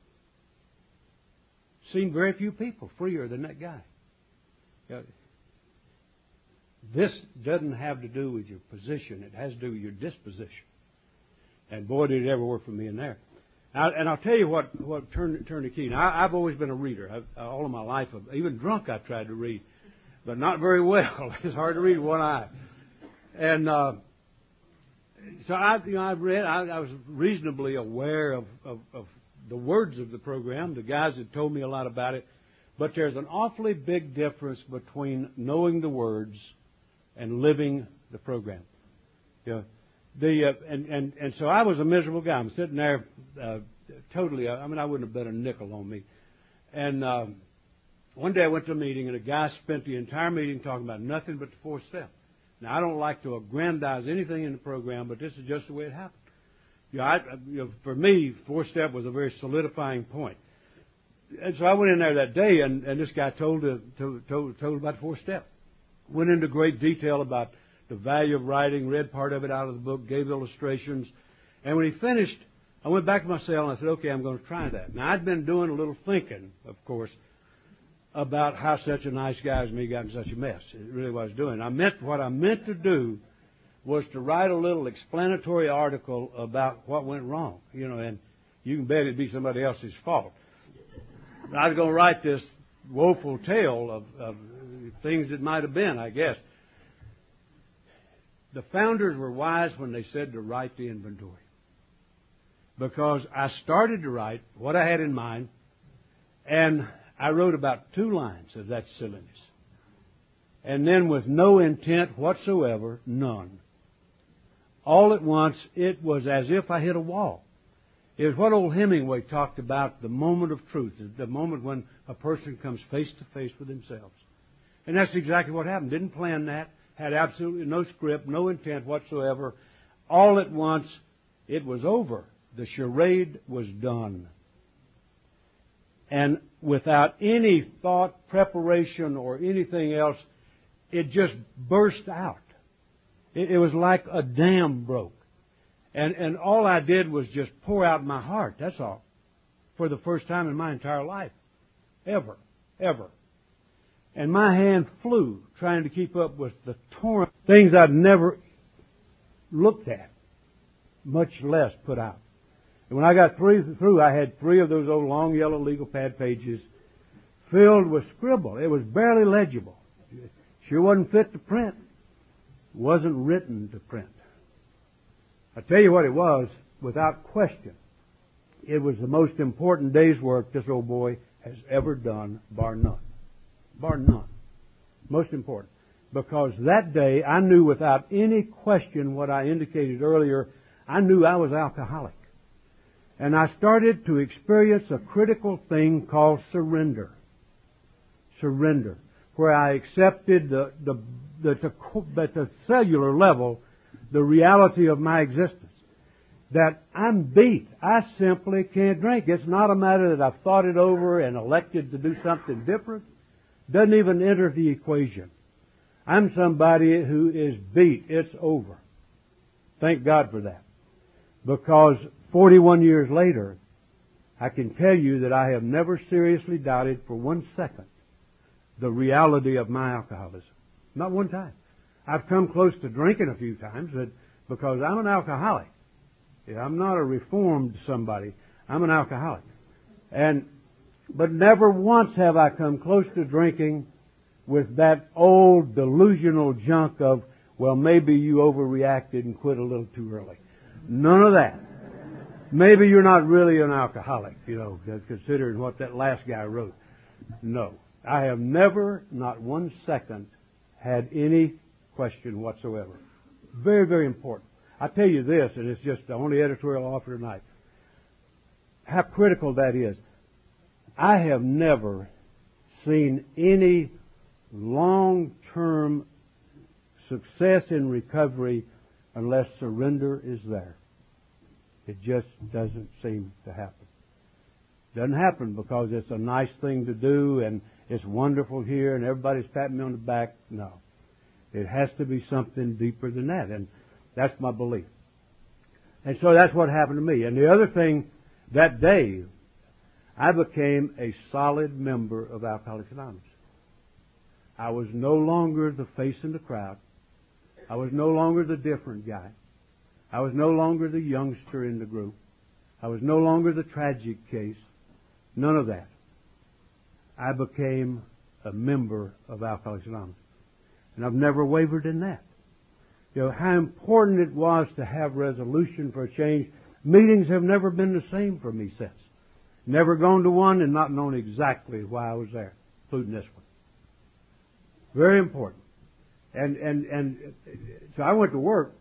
Seen very few people freer than that guy. You know, this doesn't have to do with your position. It has to do with your disposition. And boy, did it ever work for me in there. Now, and I'll tell you what, what turned, turned the key. Now, I've always been a reader. I've, all of my life, even drunk, I've tried to read. But not very well. It's hard to read with one eye. And uh, so I, you know, I've read, I, I was reasonably aware of, of, of the words of the program. The guys had told me a lot about it. But there's an awfully big difference between knowing the words and living the program. You know, the uh, and, and and so I was a miserable guy. I'm sitting there, uh, totally. I mean, I wouldn't have bet a nickel on me. And uh, one day I went to a meeting, and a guy spent the entire meeting talking about nothing but the fourth step. Now, I don't like to aggrandize anything in the program, but this is just the way it happened. You know, I, you know, for me, fourth step was a very solidifying point. And so I went in there that day, and, and this guy told, uh, told, told, told about the fourth step. Went into great detail about the value of writing, read part of it out of the book, gave illustrations. And when he finished, I went back to my cell and I said, okay, I'm going to try that. Now, I'd been doing a little thinking, of course, about how such a nice guy as me got in such a mess. It really was doing. I meant, what I meant to do was to write a little explanatory article about what went wrong. You know, and you can bet it'd be somebody else's fault. I was going to write this woeful tale of, of things that might have been, I guess. The founders were wise when they said to write the inventory. Because I started to write what I had in mind, and I wrote about two lines of that silliness. And then with no intent whatsoever, none. All at once, it was as if I hit a wall. It was what old Hemingway talked about, the moment of truth, the moment when a person comes face to face with themselves. And that's exactly what happened. Didn't plan that. Had absolutely no script, no intent whatsoever. All at once, it was over. The charade was done. And without any thought, preparation, or anything else, it just burst out. It, it was like a dam broke. And, and all I did was just pour out my heart. That's all. for the first time in my entire life. Ever. Ever. And my hand flew trying to keep up with the torrent of things I'd never looked at, much less put out. And when I got through, through, I had three of those old long yellow legal pad pages filled with scribble. It was barely legible. Sure wasn't fit to print. Wasn't written to print. I tell you what it was, without question. It was the most important day's work this old boy has ever done, bar none. Bar none. Most important. Because that day I knew without any question what I indicated earlier. I knew I was alcoholic. And I started to experience a critical thing called surrender. Surrender. Where I accepted the, the, the, the, at the cellular level the reality of my existence. That I'm beat. I simply can't drink. It's not a matter that I've thought it over and elected to do something different. Doesn't even enter the equation. I'm somebody who is beat. It's over. Thank God for that. Because forty-one years later, I can tell you that I have never seriously doubted for one second the reality of my alcoholism. Not one time. I've come close to drinking a few times but because I'm an alcoholic. I'm not a reformed somebody. I'm an alcoholic. And but never once have I come close to drinking with that old delusional junk of, well, maybe you overreacted and quit a little too early. None of that. Maybe you're not really an alcoholic, you know, considering what that last guy wrote. No. I have never, not one second, had any question whatsoever. Very, very important. I tell you this, and it's just the only editorial I'll offer tonight, how critical that is. I have never seen any long-term success in recovery unless surrender is there. It just doesn't seem to happen. Doesn't happen because it's a nice thing to do and it's wonderful here and everybody's patting me on the back. No. It has to be something deeper than that, and that's my belief. And so that's what happened to me. And the other thing, that day, I became a solid member of Alcoholics Anonymous. I was no longer the face in the crowd. I was no longer the different guy. I was no longer the youngster in the group. I was no longer the tragic case. None of that. I became a member of Alcoholics Anonymous. And I've never wavered in that. You know, how important it was to have resolution for a change. Meetings have never been the same for me since. Never gone to one and not known exactly why I was there, including this one. Very important. And, and, and so I went to work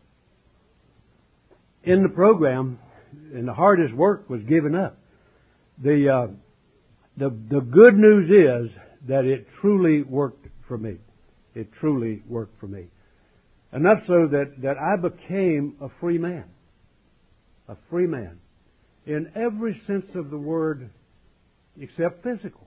in the program, and the hardest work was giving up. The, uh, the, the good news is that it truly worked for me. It truly worked for me. Enough so that, that I became a free man. A free man. In every sense of the word except physical.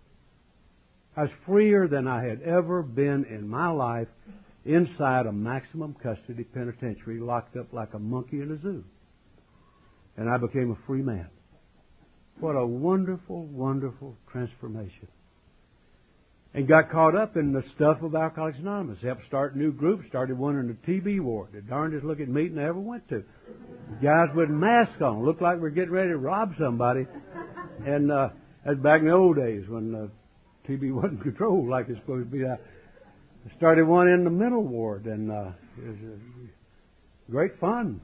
I was freer than I had ever been in my life inside a maximum custody penitentiary, locked up like a monkey in a zoo. And I became a free man. What a wonderful, wonderful transformation. And got caught up in the stuff of Alcoholics Anonymous. Helped start new groups. Started one in the T B ward. The darndest looking meeting I ever went to. Guys with masks on. Looked like we're getting ready to rob somebody. And uh, that's back in the old days when uh, T B wasn't controlled like it's supposed to be. I started one in the mental ward. And uh, it was uh, great fun.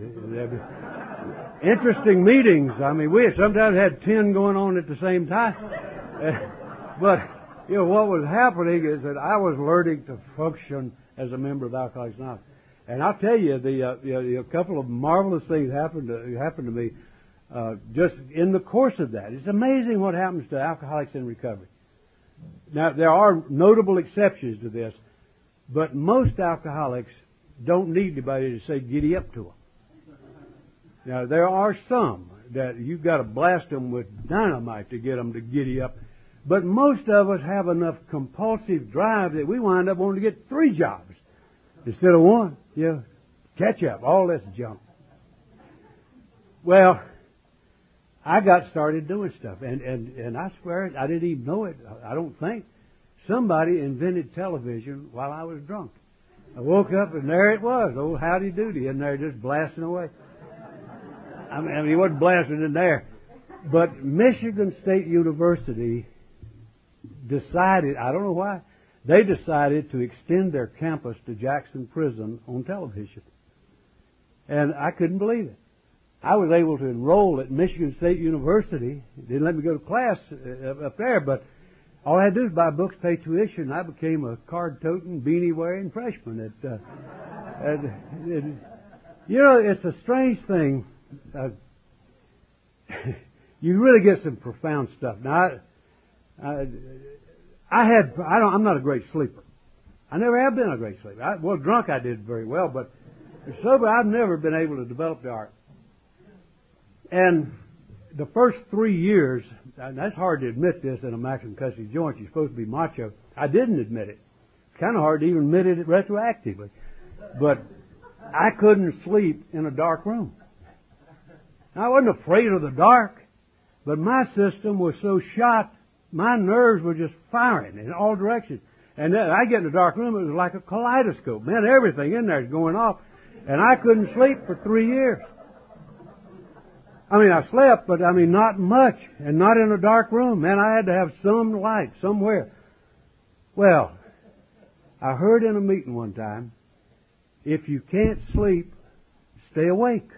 Uh, interesting meetings. I mean, we sometimes had ten going on at the same time. Uh, but... You know, what was happening is that I was learning to function as a member of Alcoholics Anonymous. And I'll tell you, the, uh, you know, a couple of marvelous things happened to, happened to me uh, just in the course of that. It's amazing what happens to alcoholics in recovery. Now, there are notable exceptions to this, but most alcoholics don't need anybody to say giddy up to them. Now, there are some that you've got to blast them with dynamite to get them to giddy up. But most of us have enough compulsive drive that we wind up wanting to get three jobs instead of one. You know, catch up, all this junk. Well, I got started doing stuff, and, and, and I swear I didn't even know it. I don't think. Somebody invented television while I was drunk. I woke up and there it was, old Howdy Doody in there just blasting away. I mean, I mean, he wasn't blasting in there. But Michigan State University decided, I don't know why, they decided to extend their campus to Jackson Prison on television. And I couldn't believe it. I was able to enroll at Michigan State University. They didn't let me go to class up there, but all I had to do was buy books, pay tuition. I became a card-toting, beanie-wearing freshman. At, uh, and it, you know, it's a strange thing. Uh, you really get some profound stuff. Now, I, I, I had, I don't, I'm not a great sleeper. I never have been a great sleeper. I, well, drunk I did very well, but sober I've never been able to develop the art. And the first three years, and that's hard to admit this in a maximum custody joint. You're supposed to be macho. I didn't admit it. It's kind of hard to even admit it retroactively. But I couldn't sleep in a dark room. I wasn't afraid of the dark, but my system was so shot, my nerves were just firing in all directions. And then I get in a dark room, it was like a kaleidoscope. Man, everything in there is going off. And I couldn't sleep for three years. I mean, I slept, but I mean, not much, and not in a dark room. Man, I had to have some light somewhere. Well, I heard in a meeting one time, if you can't sleep, stay awake.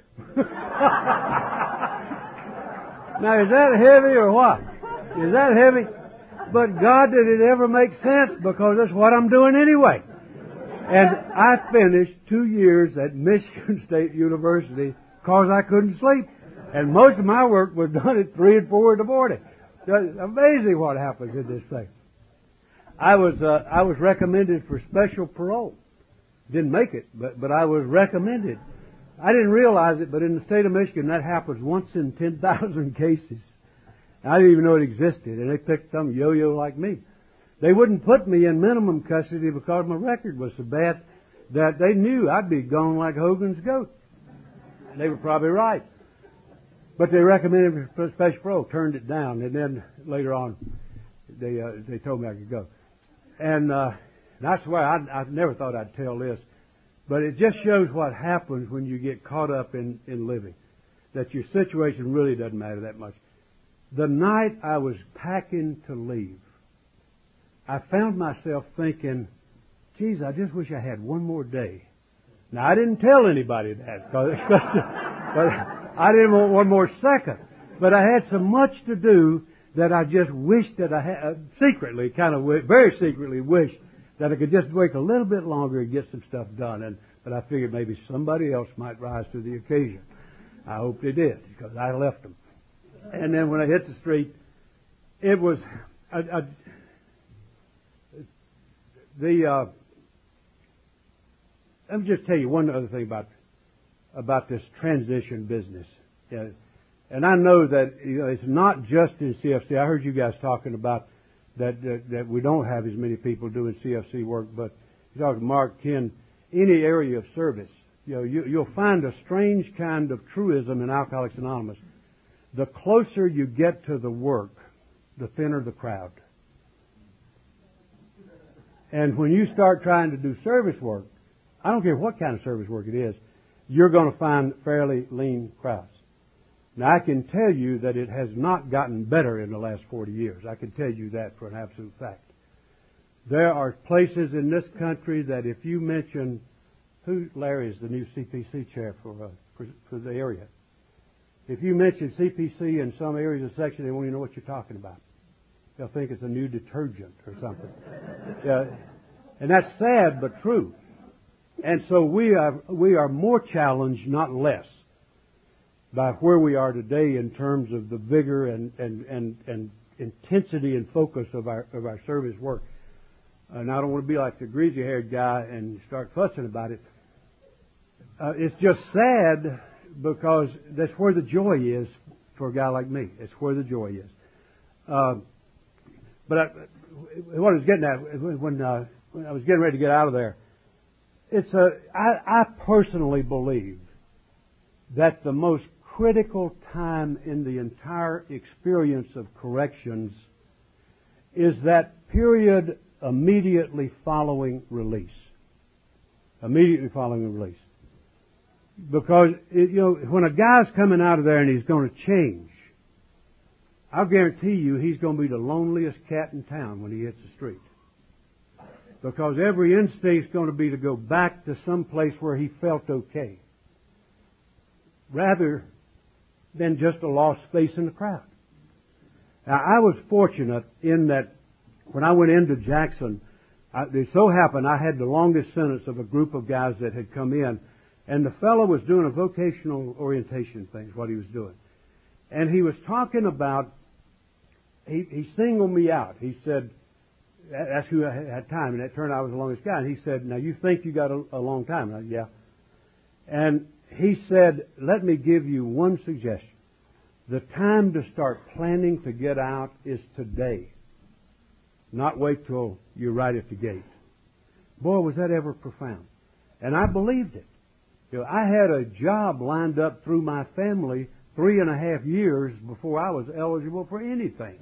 Now, is that heavy or what? Is that heavy? But God, did it ever make sense? Because that's what I'm doing anyway. And I finished two years at Michigan State University because I couldn't sleep. And most of my work was done at three and four in the morning. It's amazing what happens in this thing. I was uh, I was recommended for special parole. Didn't make it, but but I was recommended. I didn't realize it, but in the state of Michigan, that happens once in ten thousand cases. I didn't even know it existed, and they picked some yo-yo like me. They wouldn't put me in minimum custody because my record was so bad that they knew I'd be gone like Hogan's goat. And they were probably right. But they recommended me for special parole, turned it down, and then later on, they uh, they told me I could go. And, uh, and I swear, I, I never thought I'd tell this, but it just shows what happens when you get caught up in, in living, that your situation really doesn't matter that much. The night I was packing to leave, I found myself thinking, geez, I just wish I had one more day. Now, I didn't tell anybody that, because I didn't want one more second. But I had so much to do that I just wished that I had, secretly, kind of, very secretly wished that I could just wait a little bit longer and get some stuff done. And But I figured maybe somebody else might rise to the occasion. I hope they did, because I left them. And then when I hit the street, it was, I, I, the, uh, let me just tell you one other thing about about this transition business. Yeah. And I know that, you know, it's not just in C F C. I heard you guys talking about that, that that we don't have as many people doing C F C work, but you talk to Mark, Ken, any area of service, you know, you, you'll find a strange kind of truism in Alcoholics Anonymous. The closer you get to the work, the thinner the crowd. And when you start trying to do service work, I don't care what kind of service work it is, you're going to find fairly lean crowds. Now, I can tell you that it has not gotten better in the last forty years. I can tell you that for an absolute fact. There are places in this country that if you mention, who, Larry, is the new C P C chair for, uh, for, for the area. If you mention C P C in some areas of the section, they won't even know what you're talking about. They'll think it's a new detergent or something. Yeah. And that's sad, but true. And so we are, we are more challenged, not less, by where we are today in terms of the vigor and, and, and, and intensity and focus of our, of our service work. And I don't want to be like the greasy-haired guy and start fussing about it. Uh, it's just sad because that's where the joy is for a guy like me. It's where the joy is. Uh, but I, what I was getting at, when, uh, when I was getting ready to get out of there, It's a, I, I personally believe that the most critical time in the entire experience of corrections is that period immediately following release. Immediately following release. Because, it, you know, when a guy's coming out of there and he's going to change, I'll guarantee you he's going to be the loneliest cat in town when he hits the street. Because every instinct's going to be to go back to some place where he felt okay, rather than just a lost face in the crowd. Now, I was fortunate in that when I went into Jackson, I, it so happened I had the longest sentence of a group of guys that had come in, and the fellow was doing a vocational orientation thing, is what he was doing. And he was talking about, he, he singled me out. He said, that's who I had time, and it turned out I was the longest guy. And he said, now you think you got a, a long time? And I said, yeah. And he said, let me give you one suggestion. The time to start planning to get out is today. Not wait till you're right at the gate. Boy, was that ever profound. And I believed it. You know, I had a job lined up through my family three and a half years before I was eligible for anything.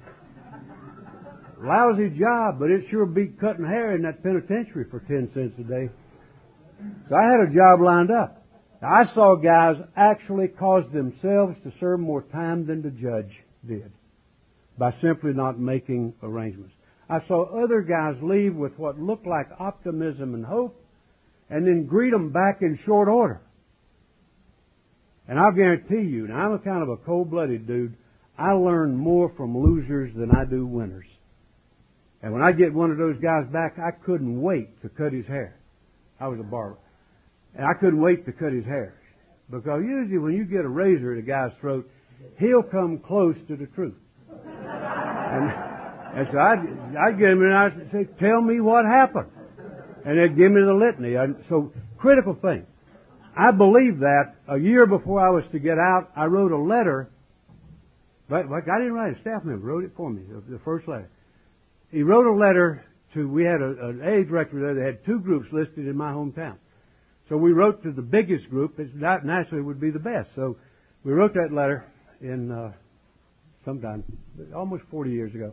Lousy job, but it sure beat cutting hair in that penitentiary for ten cents a day. So I had a job lined up. Now, I saw guys actually cause themselves to serve more time than the judge did by simply not making arrangements. I saw other guys leave with what looked like optimism and hope and then greet them back in short order. And I'll guarantee you, now I'm a kind of a cold-blooded dude, I learn more from losers than I do winners. And when I get one of those guys back, I couldn't wait to cut his hair. I was a barber. And I couldn't wait to cut his hair. Because usually when you get a razor at a guy's throat, he'll come close to the truth. And, and so I'd, I'd get him and I'd say, tell me what happened. And they'd give me the litany. And so, critical thing. I believe that a year before I was to get out, I wrote a letter. But like I didn't write it, a staff member wrote it for me, the first letter. He wrote a letter to, we had a, an A director there that had two groups listed in my hometown. So we wrote to the biggest group, it naturally would be the best. So we wrote that letter in uh, sometime, almost forty years ago.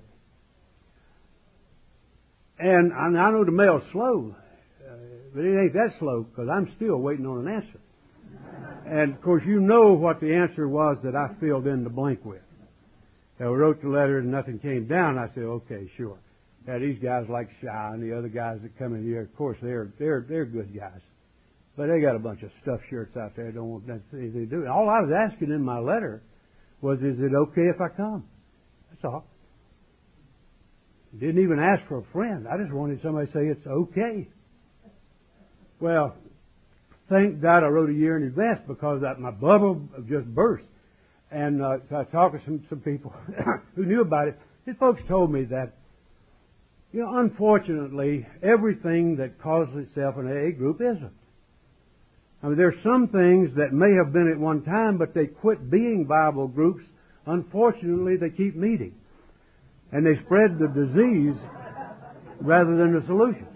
And I, I know the mail's slow, uh, but it ain't that slow because I'm still waiting on an answer. And of course you know what the answer was that I filled in the blank with. I wrote the letter and nothing came down. I said, okay, sure. Now these guys like Shy and the other guys that come in here, of course they're they're they're good guys. But they got a bunch of stuffed shirts out there. Don't want anything to do. All I was asking in my letter was, is it okay if I come? That's all. Didn't even ask for a friend. I just wanted somebody to say it's okay. Well, thank God I wrote a year in advance because that, my bubble just burst. And uh, so I talked to some, some people who knew about it. These folks told me that, you know, unfortunately, everything that calls itself an A A group isn't. I mean, there's some things that may have been at one time, but they quit being Bible groups. Unfortunately, they keep meeting. And they spread the disease rather than the solution.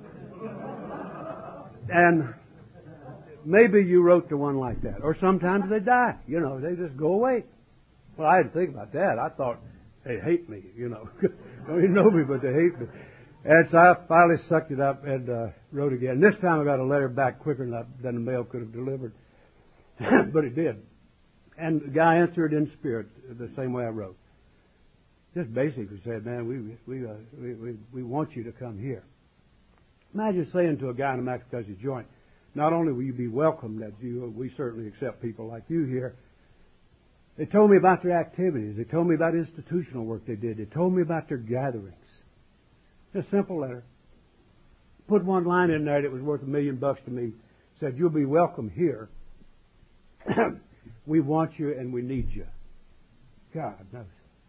And maybe you wrote to one like that. Or sometimes they die. You know, they just go away. Well, I didn't think about that. I thought, they hate me, you know. Don't even know me, but they hate me. And so I finally sucked it up and uh, wrote again. This time I got a letter back quicker than, I, than the mail could have delivered. But it did. And the guy answered in spirit the same way I wrote. Just basically said, man, we we, uh, we we we want you to come here. Imagine saying to a guy in a Maxicuzzi joint, not only will you be welcomed, that you, we certainly accept people like you here. They told me about their activities. They told me about institutional work they did. They told me about their gatherings. Just a simple letter. Put one line in there that was worth a million bucks to me. Said, you'll be welcome here. We want you and we need you. God knows.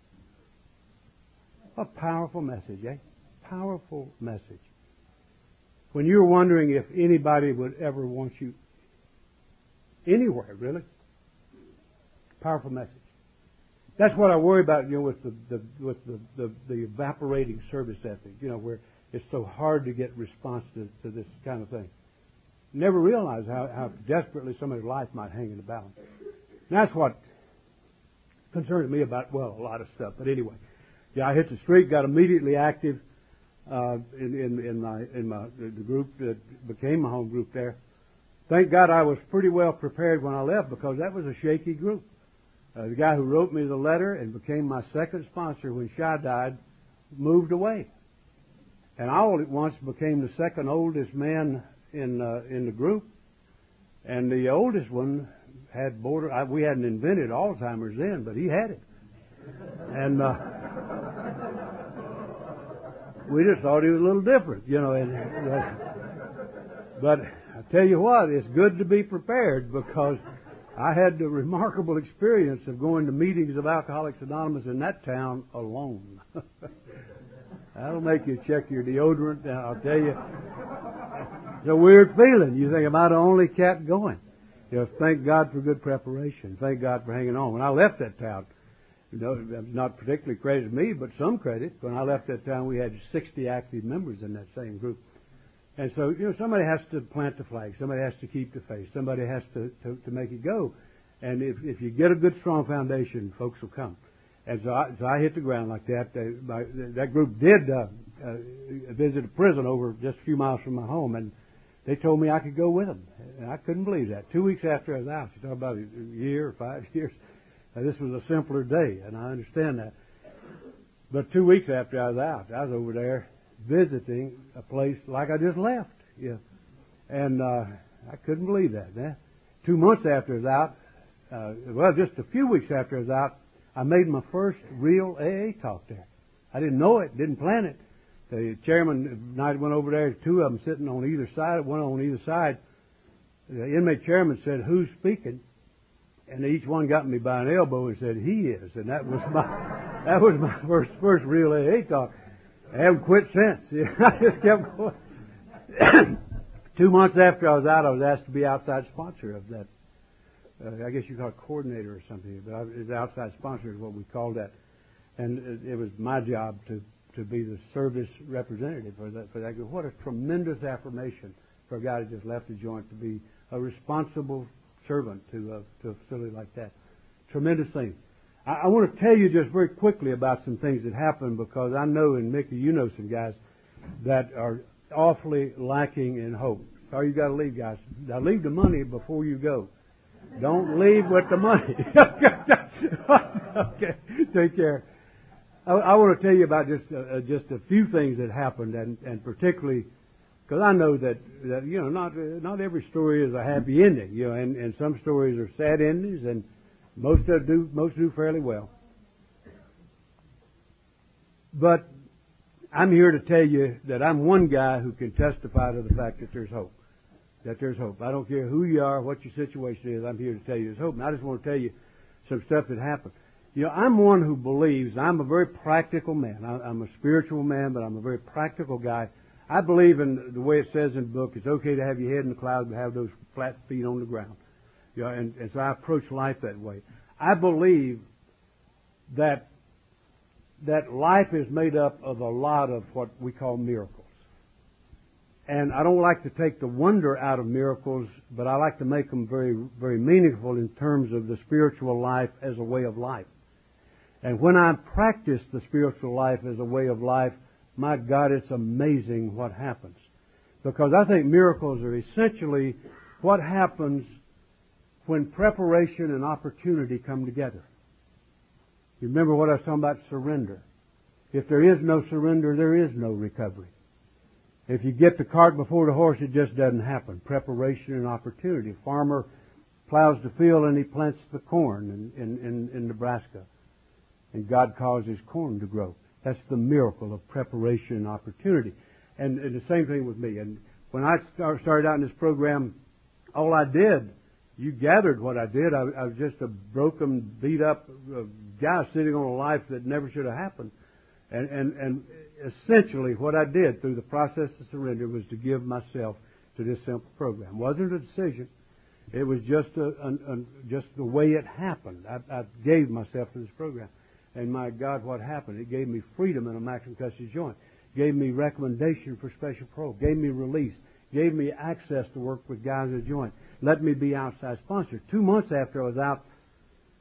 A powerful message, eh? Powerful message. When you're wondering if anybody would ever want you anywhere, really. Powerful message. That's what I worry about, you know, with the, the with the, the, the evaporating service ethic, you know, where it's so hard to get response to, to this kind of thing. Never realize how, how desperately somebody's life might hang in the balance. And that's what concerning me about, well, a lot of stuff. But anyway, yeah, I hit the street, got immediately active uh, in, in, in my in my the group that became my home group there. Thank God I was pretty well prepared when I left, because that was a shaky group. Uh, the guy who wrote me the letter and became my second sponsor when Shy died moved away. And I all at once became the second oldest man in uh, in the group. And the oldest one had border. I, we hadn't invented Alzheimer's then, but he had it. And uh, we just thought he was a little different, you know. And, uh, but I tell you what, it's good to be prepared, because I had the remarkable experience of going to meetings of Alcoholics Anonymous in that town alone. That'll make you check your deodorant. I'll tell you, it's a weird feeling. You think, am I the only cat going? You know, thank God for good preparation. Thank God for hanging on. When I left that town, you know, not particularly credit to me, but some credit. When I left that town, we had sixty active members in that same group. And so, you know, somebody has to plant the flag. Somebody has to keep the faith. Somebody has to, to, to make it go. And if, if you get a good, strong foundation, folks will come. And so I, so I hit the ground like that. They, my, that group did uh, uh, visit a prison over just a few miles from my home, and they told me I could go with them. And I couldn't believe that. Two weeks after I was out, you talk about a year or five years, uh, this was a simpler day, and I understand that. But two weeks after I was out, I was over there visiting a place like I just left. Yeah. And uh, I couldn't believe that. Man. Two months after I was out, uh, well, just a few weeks after I was out, I made my first real A A talk there. I didn't know it, didn't plan it. The chairman and I went over there, two of them sitting on either side, one on either side. The inmate chairman said, "Who's speaking?" And each one got me by an elbow and said, "He is." And that was my that was my first first real A A talk. I haven't quit since. I just kept going. Two months after I was out, I was asked to be outside sponsor of that. Uh, I guess you call it coordinator or something, but I, the outside sponsor is what we called that. And it, it was my job to, to be the service representative for that, for that group. What a tremendous affirmation for a guy who just left the joint to be a responsible servant to, uh, to a facility like that. Tremendous thing. I, I want to tell you just very quickly about some things that happened, because I know, and Mickey, you know some guys that are awfully lacking in hope. Sorry you got to leave, guys. Now leave the money before you go. Don't leave with the money. Okay, take care. I, I want to tell you about just uh, just a few things that happened, and, and particularly because I know that, that you know not uh, not every story is a happy ending, you know, and, and some stories are sad endings, and most of do most do fairly well. But I'm here to tell you that I'm one guy who can testify to the fact that there's hope. That there's hope. I don't care who you are, what your situation is, I'm here to tell you there's hope. And I just want to tell you some stuff that happened. You know, I'm one who believes, I'm a very practical man. I, I'm a spiritual man, but I'm a very practical guy. I believe in the way it says in the book, it's okay to have your head in the clouds but have those flat feet on the ground. You know, and, and so I approach life that way. I believe that that life is made up of a lot of what we call miracles. And I don't like to take the wonder out of miracles, but I like to make them very, very meaningful in terms of the spiritual life as a way of life. And when I practice the spiritual life as a way of life, my God, it's amazing what happens. Because I think miracles are essentially what happens when preparation and opportunity come together. You remember what I was talking about? Surrender. If there is no surrender, there is no recovery. If you get the cart before the horse, it just doesn't happen. Preparation and opportunity. A farmer plows the field and he plants the corn in, in, in, in Nebraska. And God causes corn to grow. That's the miracle of preparation and opportunity. And, and the same thing with me. And when I start, started out in this program, all I did, you gathered what I did. I, I was just a broken, beat up uh, guy sitting on a life that never should have happened. And, and, and essentially what I did through the process of surrender was to give myself to this simple program. It wasn't a decision. It was just a, a, a, just the way it happened. I, I gave myself to this program. And my God, what happened? It gave me freedom in a maximum custody joint. Gave me recommendation for special parole. Gave me release. Gave me access to work with guys at joint. Let me be outside sponsor. Two months after I was out,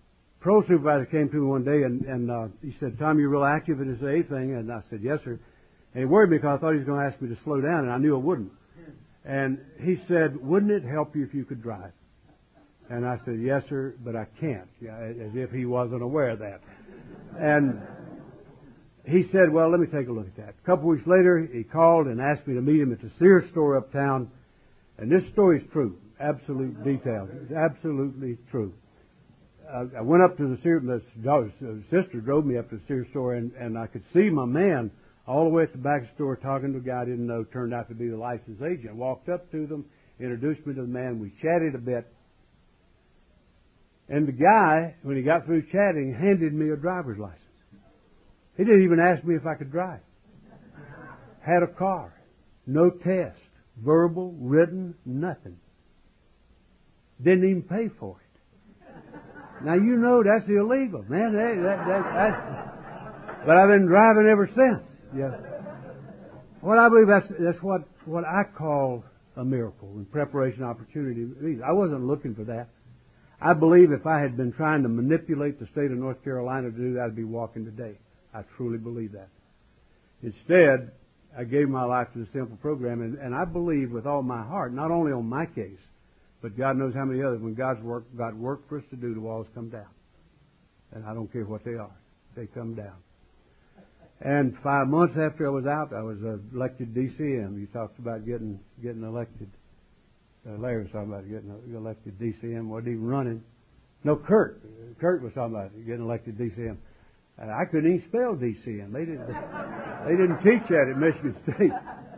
parole supervisor came to me one day and, and uh, he said, Tom, you're real active in this A A thing. And I said, yes, sir. And he worried me because I thought he was going to ask me to slow down, and I knew I wouldn't. And he said, wouldn't it help you if you could drive? And I said, yes, sir, but I can't, yeah, as if he wasn't aware of that. And he said, well, let me take a look at that. A couple weeks later, he called and asked me to meet him at the Sears store uptown. And this story is true. Absolute detail. It's absolutely true. Uh, I went up to the Sears, my daughter's sister drove me up to the Sears store, and, and I could see my man all the way at the back of the store talking to a guy I didn't know, turned out to be the licensed agent. I walked up to them, introduced me to the man. We chatted a bit. And the guy, when he got through chatting, handed me a driver's license. He didn't even ask me if I could drive. Had a car. No test. Verbal, written, nothing. Didn't even pay for it. Now, you know that's illegal, man. That, that, that, that's, but I've been driving ever since. Yeah. Well, I believe that's, that's what, what I call a miracle when preparation opportunity means. I wasn't looking for that. I believe if I had been trying to manipulate the state of North Carolina to do that, I'd be walking today. I truly believe that. Instead, I gave my life to the Simple program, and, and I believe with all my heart, not only on my case, but God knows how many others, when God's work, got work for us to do, the walls come down. And I don't care what they are. They come down. And five months after I was out, I was uh, elected D C M. You talked about getting getting elected. Uh, Larry was talking about getting elected D C M. Wasn't even running. No, Kurt. Kurt was talking about getting elected D C M. And I couldn't even spell D C M. They didn't. They didn't teach that at Michigan State.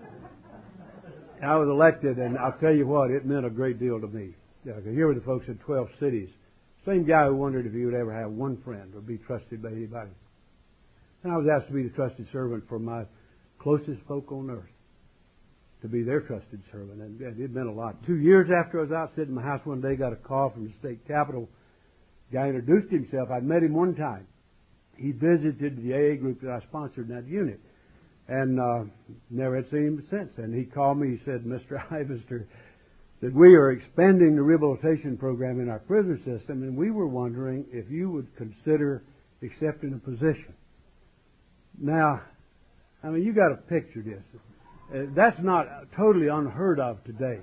I was elected, and I'll tell you what, it meant a great deal to me. Yeah, here were the folks in twelve cities. Same guy who wondered if he would ever have one friend or be trusted by anybody. And I was asked to be the trusted servant for my closest folk on earth, to be their trusted servant. And it meant a lot. Two years after I was out sitting in my house one day, got a call from the state capitol. Guy introduced himself. I'd met him one time. He visited the A A group that I sponsored in that unit. And uh, never had seen him since. And he called me. He said, Mister Ivester, that we are expanding the rehabilitation program in our prison system, and we were wondering if you would consider accepting a position. Now, I mean, you got to picture this. Uh, that's not totally unheard of today.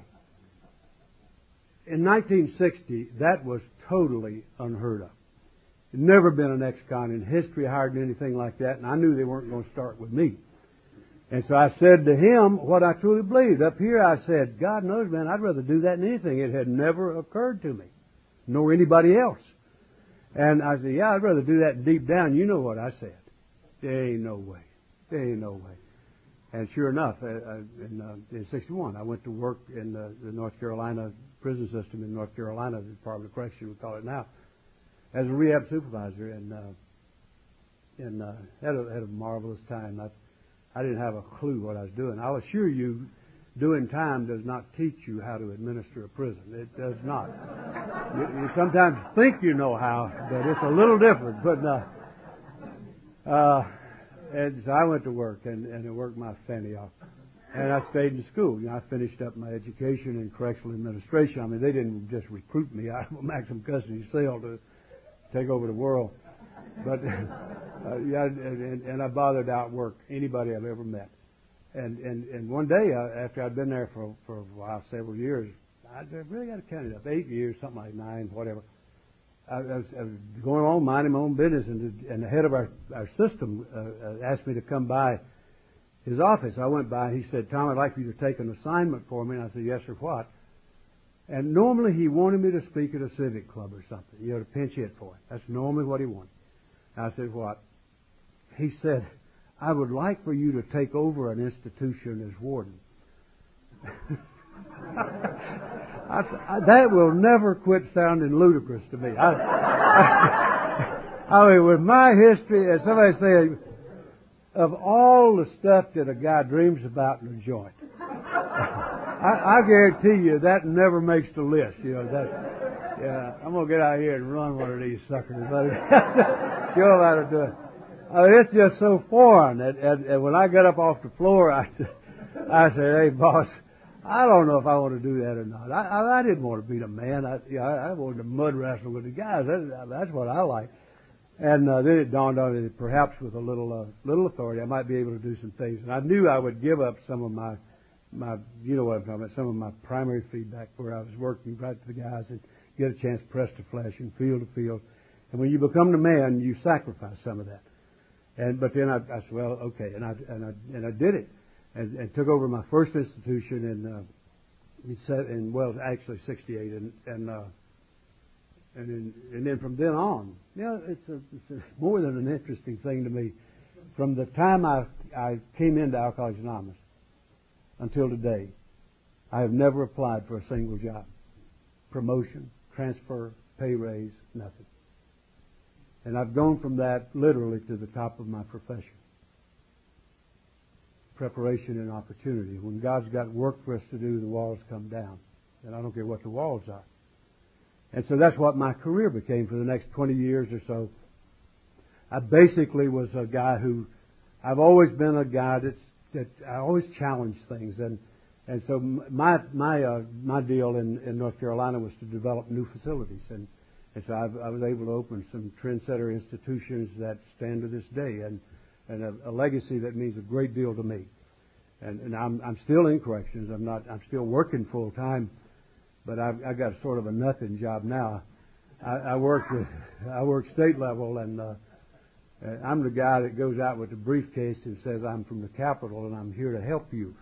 In nineteen sixty, that was totally unheard of. There'd never been an ex-con in history hired anything like that, and I knew they weren't going to start with me. And so I said to him what I truly believed. Up here I said, God knows, man, I'd rather do that than anything. It had never occurred to me, nor anybody else. And I said, yeah, I'd rather do that. And deep down, you know what I said. There ain't no way. There ain't no way. And sure enough, uh, in, uh, in sixty-one, I went to work in the, the North Carolina prison system in North Carolina, the Department of Correction, we call it now, as a rehab supervisor, and uh, and uh, had a had a marvelous time. I I didn't have a clue what I was doing. I'll assure you, doing time does not teach you how to administer a prison. It does not. you, you sometimes think you know how, but it's a little different. But uh, uh, and so I went to work, and and it worked my fanny off. And I stayed in school. You know, I finished up my education in correctional administration. I mean, they didn't just recruit me out of a maximum custody cell to take over the world. But uh, yeah, and, and I bothered to outwork anybody I've ever met. And and and one day, uh, after I'd been there for for a while, several years, I really got to count it up, eight years, something like nine, whatever. I, I, was, I was going on, minding my own business, and the, and the head of our our system uh, asked me to come by his office. I went by, and he said, Tom, I'd like for you to take an assignment for me. And I said, yes, sir, what? And normally he wanted me to speak at a civic club or something, you know, to pinch hit for it. That's normally what he wanted. And I said, what? He said, I would like for you to take over an institution as warden. I, I, that will never quit sounding ludicrous to me. I, I, I mean, with my history, as somebody said, of all the stuff that a guy dreams about in a joint, I, I guarantee you that never makes the list. You know that. Yeah, I'm gonna get out here and run one of these suckers, buddy. Show how to do it. I mean, it's just so foreign. And, and, and when I got up off the floor, I said, I said, "Hey, boss, I don't know if I want to do that or not. I, I, I didn't want to beat a man. I, yeah, I, I wanted to mud wrestle with the guys. That, that's what I like. And uh, then it dawned on me that perhaps with a little uh, little authority, I might be able to do some things. And I knew I would give up some of my my you know what I'm talking about, some of my primary feedback where I was working right to the guys and get a chance to press to flesh and field to field. And when you become the man, you sacrifice some of that. And but then I, I said, well, okay, and I and I and I did it, and, and took over my first institution in uh, in, set, in well actually sixty-eight, and and uh, and then and then from then on, you know, it's a, it's a more than an interesting thing to me. From the time I I came into Alcoholics Anonymous until today, I have never applied for a single job, promotion, transfer, pay raise, nothing. And I've gone from that literally to the top of my profession. Preparation and opportunity. When God's got work for us to do, the walls come down. And I don't care what the walls are. And so that's what my career became for the next twenty years or so. I basically was a guy who, I've always been a guy that's, that I always challenge things. And and so my my uh, my deal in, in North Carolina was to develop new facilities. And And so I've, I was able to open some trendsetter institutions that stand to this day, and, and a, a legacy that means a great deal to me. And, and I'm, I'm still in corrections. I'm not. I'm still working full time, but I've, I got sort of a nothing job now. I, I work with, I work state level, and uh, I'm the guy that goes out with the briefcase and says I'm from the Capitol and I'm here to help you.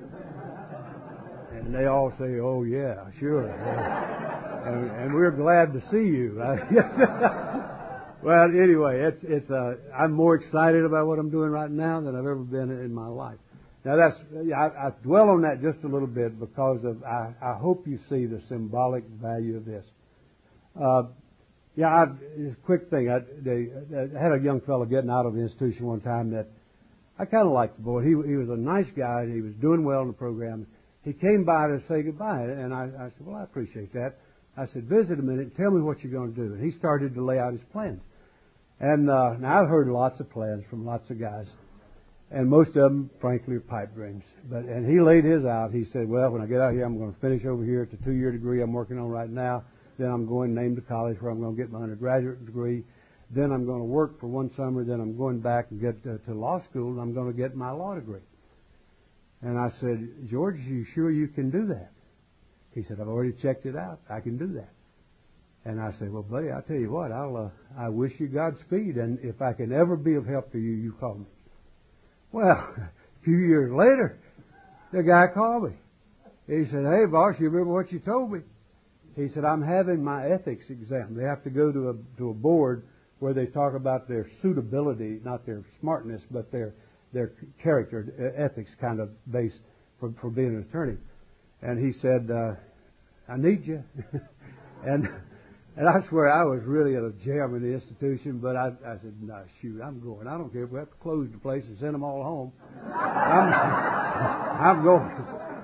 And they all say, "Oh yeah, sure." And, and we're glad to see you. Well, anyway, it's it's. Uh, I'm more excited about what I'm doing right now than I've ever been in my life. Now that's I, I dwell on that just a little bit because of I, I hope you see the symbolic value of this. Uh, yeah, I, it's a quick thing. I, they, I had a young fellow getting out of the institution one time that I kind of liked the boy. He he was a nice guy. And he was doing well in the program. He came by to say goodbye, and I, I said, "Well, I appreciate that." I said, "Visit a minute and tell me what you're going to do." And he started to lay out his plans. And uh, now I've heard lots of plans from lots of guys, and most of them, frankly, are pipe dreams. But and he laid his out. He said, "Well, when I get out here, I'm going to finish over here at the two-year degree I'm working on right now. Then I'm going named to college where I'm going to get my undergraduate degree. Then I'm going to work for one summer. Then I'm going back and get to, to law school, and I'm going to get my law degree." And I said, "George, are you sure you can do that?" He said, "I've already checked it out. I can do that." And I said, "Well, buddy, I'll tell you what. I'll uh, I wish you Godspeed. And if I can ever be of help to you, you call me." Well, a few years later, the guy called me. He said, "Hey, boss, you remember what you told me?" He said, "I'm having my ethics exam. They have to go to a to a board where they talk about their suitability, not their smartness, but their their character, ethics kind of base for for being an attorney." And he said, uh, "I need you." and and I swear I was really in a jam in the institution, but I, I said, "No, shoot, I'm going. I don't care if we have to close the place and send them all home. I'm, I'm going."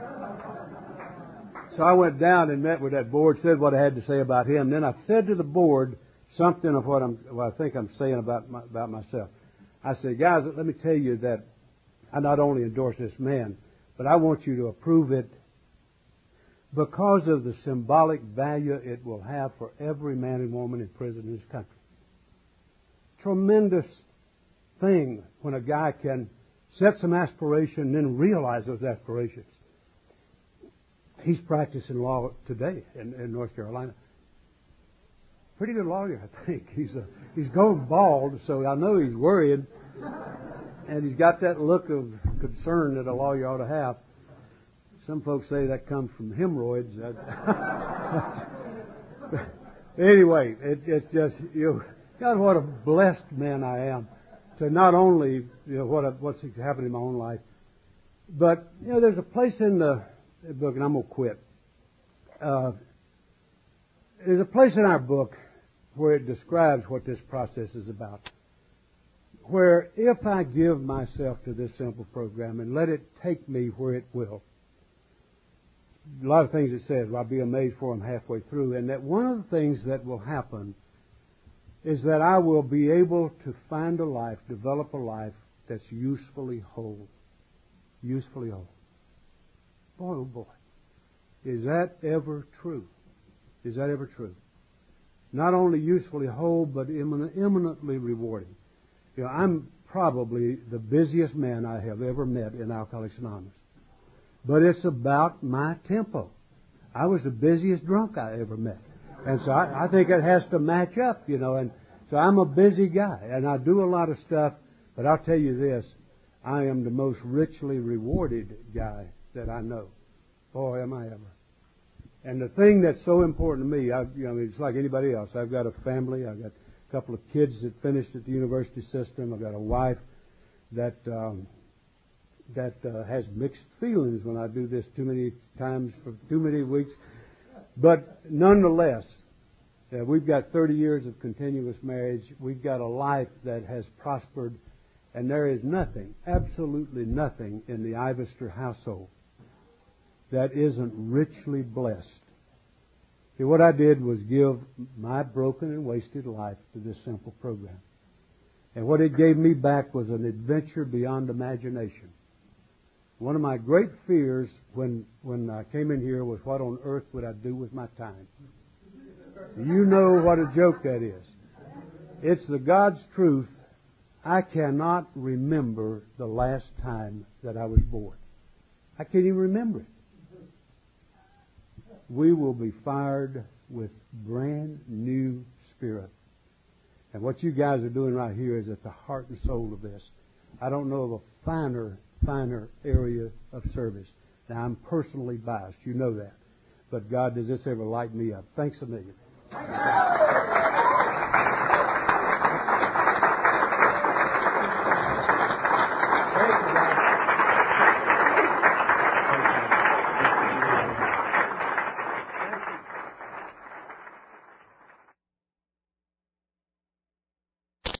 So I went down and met with that board, said what I had to say about him. Then I said to the board something of what I'm, what I think I'm saying about my, about myself. I said, "Guys, let me tell you that I not only endorse this man, but I want you to approve it because of the symbolic value it will have for every man and woman in prison in this country." Tremendous thing when a guy can set some aspiration and then realize those aspirations. He's practicing law today in, in North Carolina. Pretty good lawyer, I think. He's a, he's going bald, so I know he's worried. And he's got that look of concern that a lawyer ought to have. Some folks say that comes from hemorrhoids. Anyway, it, it's just, you know, God, what a blessed man I am to not only, you know, what a, what's happened in my own life, but, you know, there's a place in the book, and I'm going to quit. Uh, there's a place in our book where it describes what this process is about. Where if I give myself to this simple program and let it take me where it will, a lot of things it says, well, I'll be amazed for them halfway through, and that one of the things that will happen is that I will be able to find a life, develop a life that's usefully whole. Usefully whole. Boy, oh boy. Is that ever true? Is that ever true? Not only usefully whole, but eminently rewarding. You know, I'm probably the busiest man I have ever met in Alcoholics Anonymous. But it's about my tempo. I was the busiest drunk I ever met. And so I, I think it has to match up, you know. And so I'm a busy guy, and I do a lot of stuff. But I'll tell you this, I am the most richly rewarded guy that I know. Boy, am I ever. And the thing that's so important to me, I, you know, it's like anybody else. I've got a family. I've got a couple of kids that finished at the university system. I've got a wife that um, that uh, has mixed feelings when I do this too many times for too many weeks. But nonetheless, uh, we've got thirty years of continuous marriage. We've got a life that has prospered, and there is nothing, absolutely nothing in the Ivester household that isn't richly blessed. See, what I did was give my broken and wasted life to this simple program. And what it gave me back was an adventure beyond imagination. One of my great fears when, when I came in here was, what on earth would I do with my time? You know what a joke that is. It's the God's truth. I cannot remember the last time that I was bored. I can't even remember it. We will be fired with brand new spirit. And what you guys are doing right here is at the heart and soul of this. I don't know of a finer, finer area of service. Now, I'm personally biased. You know that. But God, does this ever light me up? Thanks a million.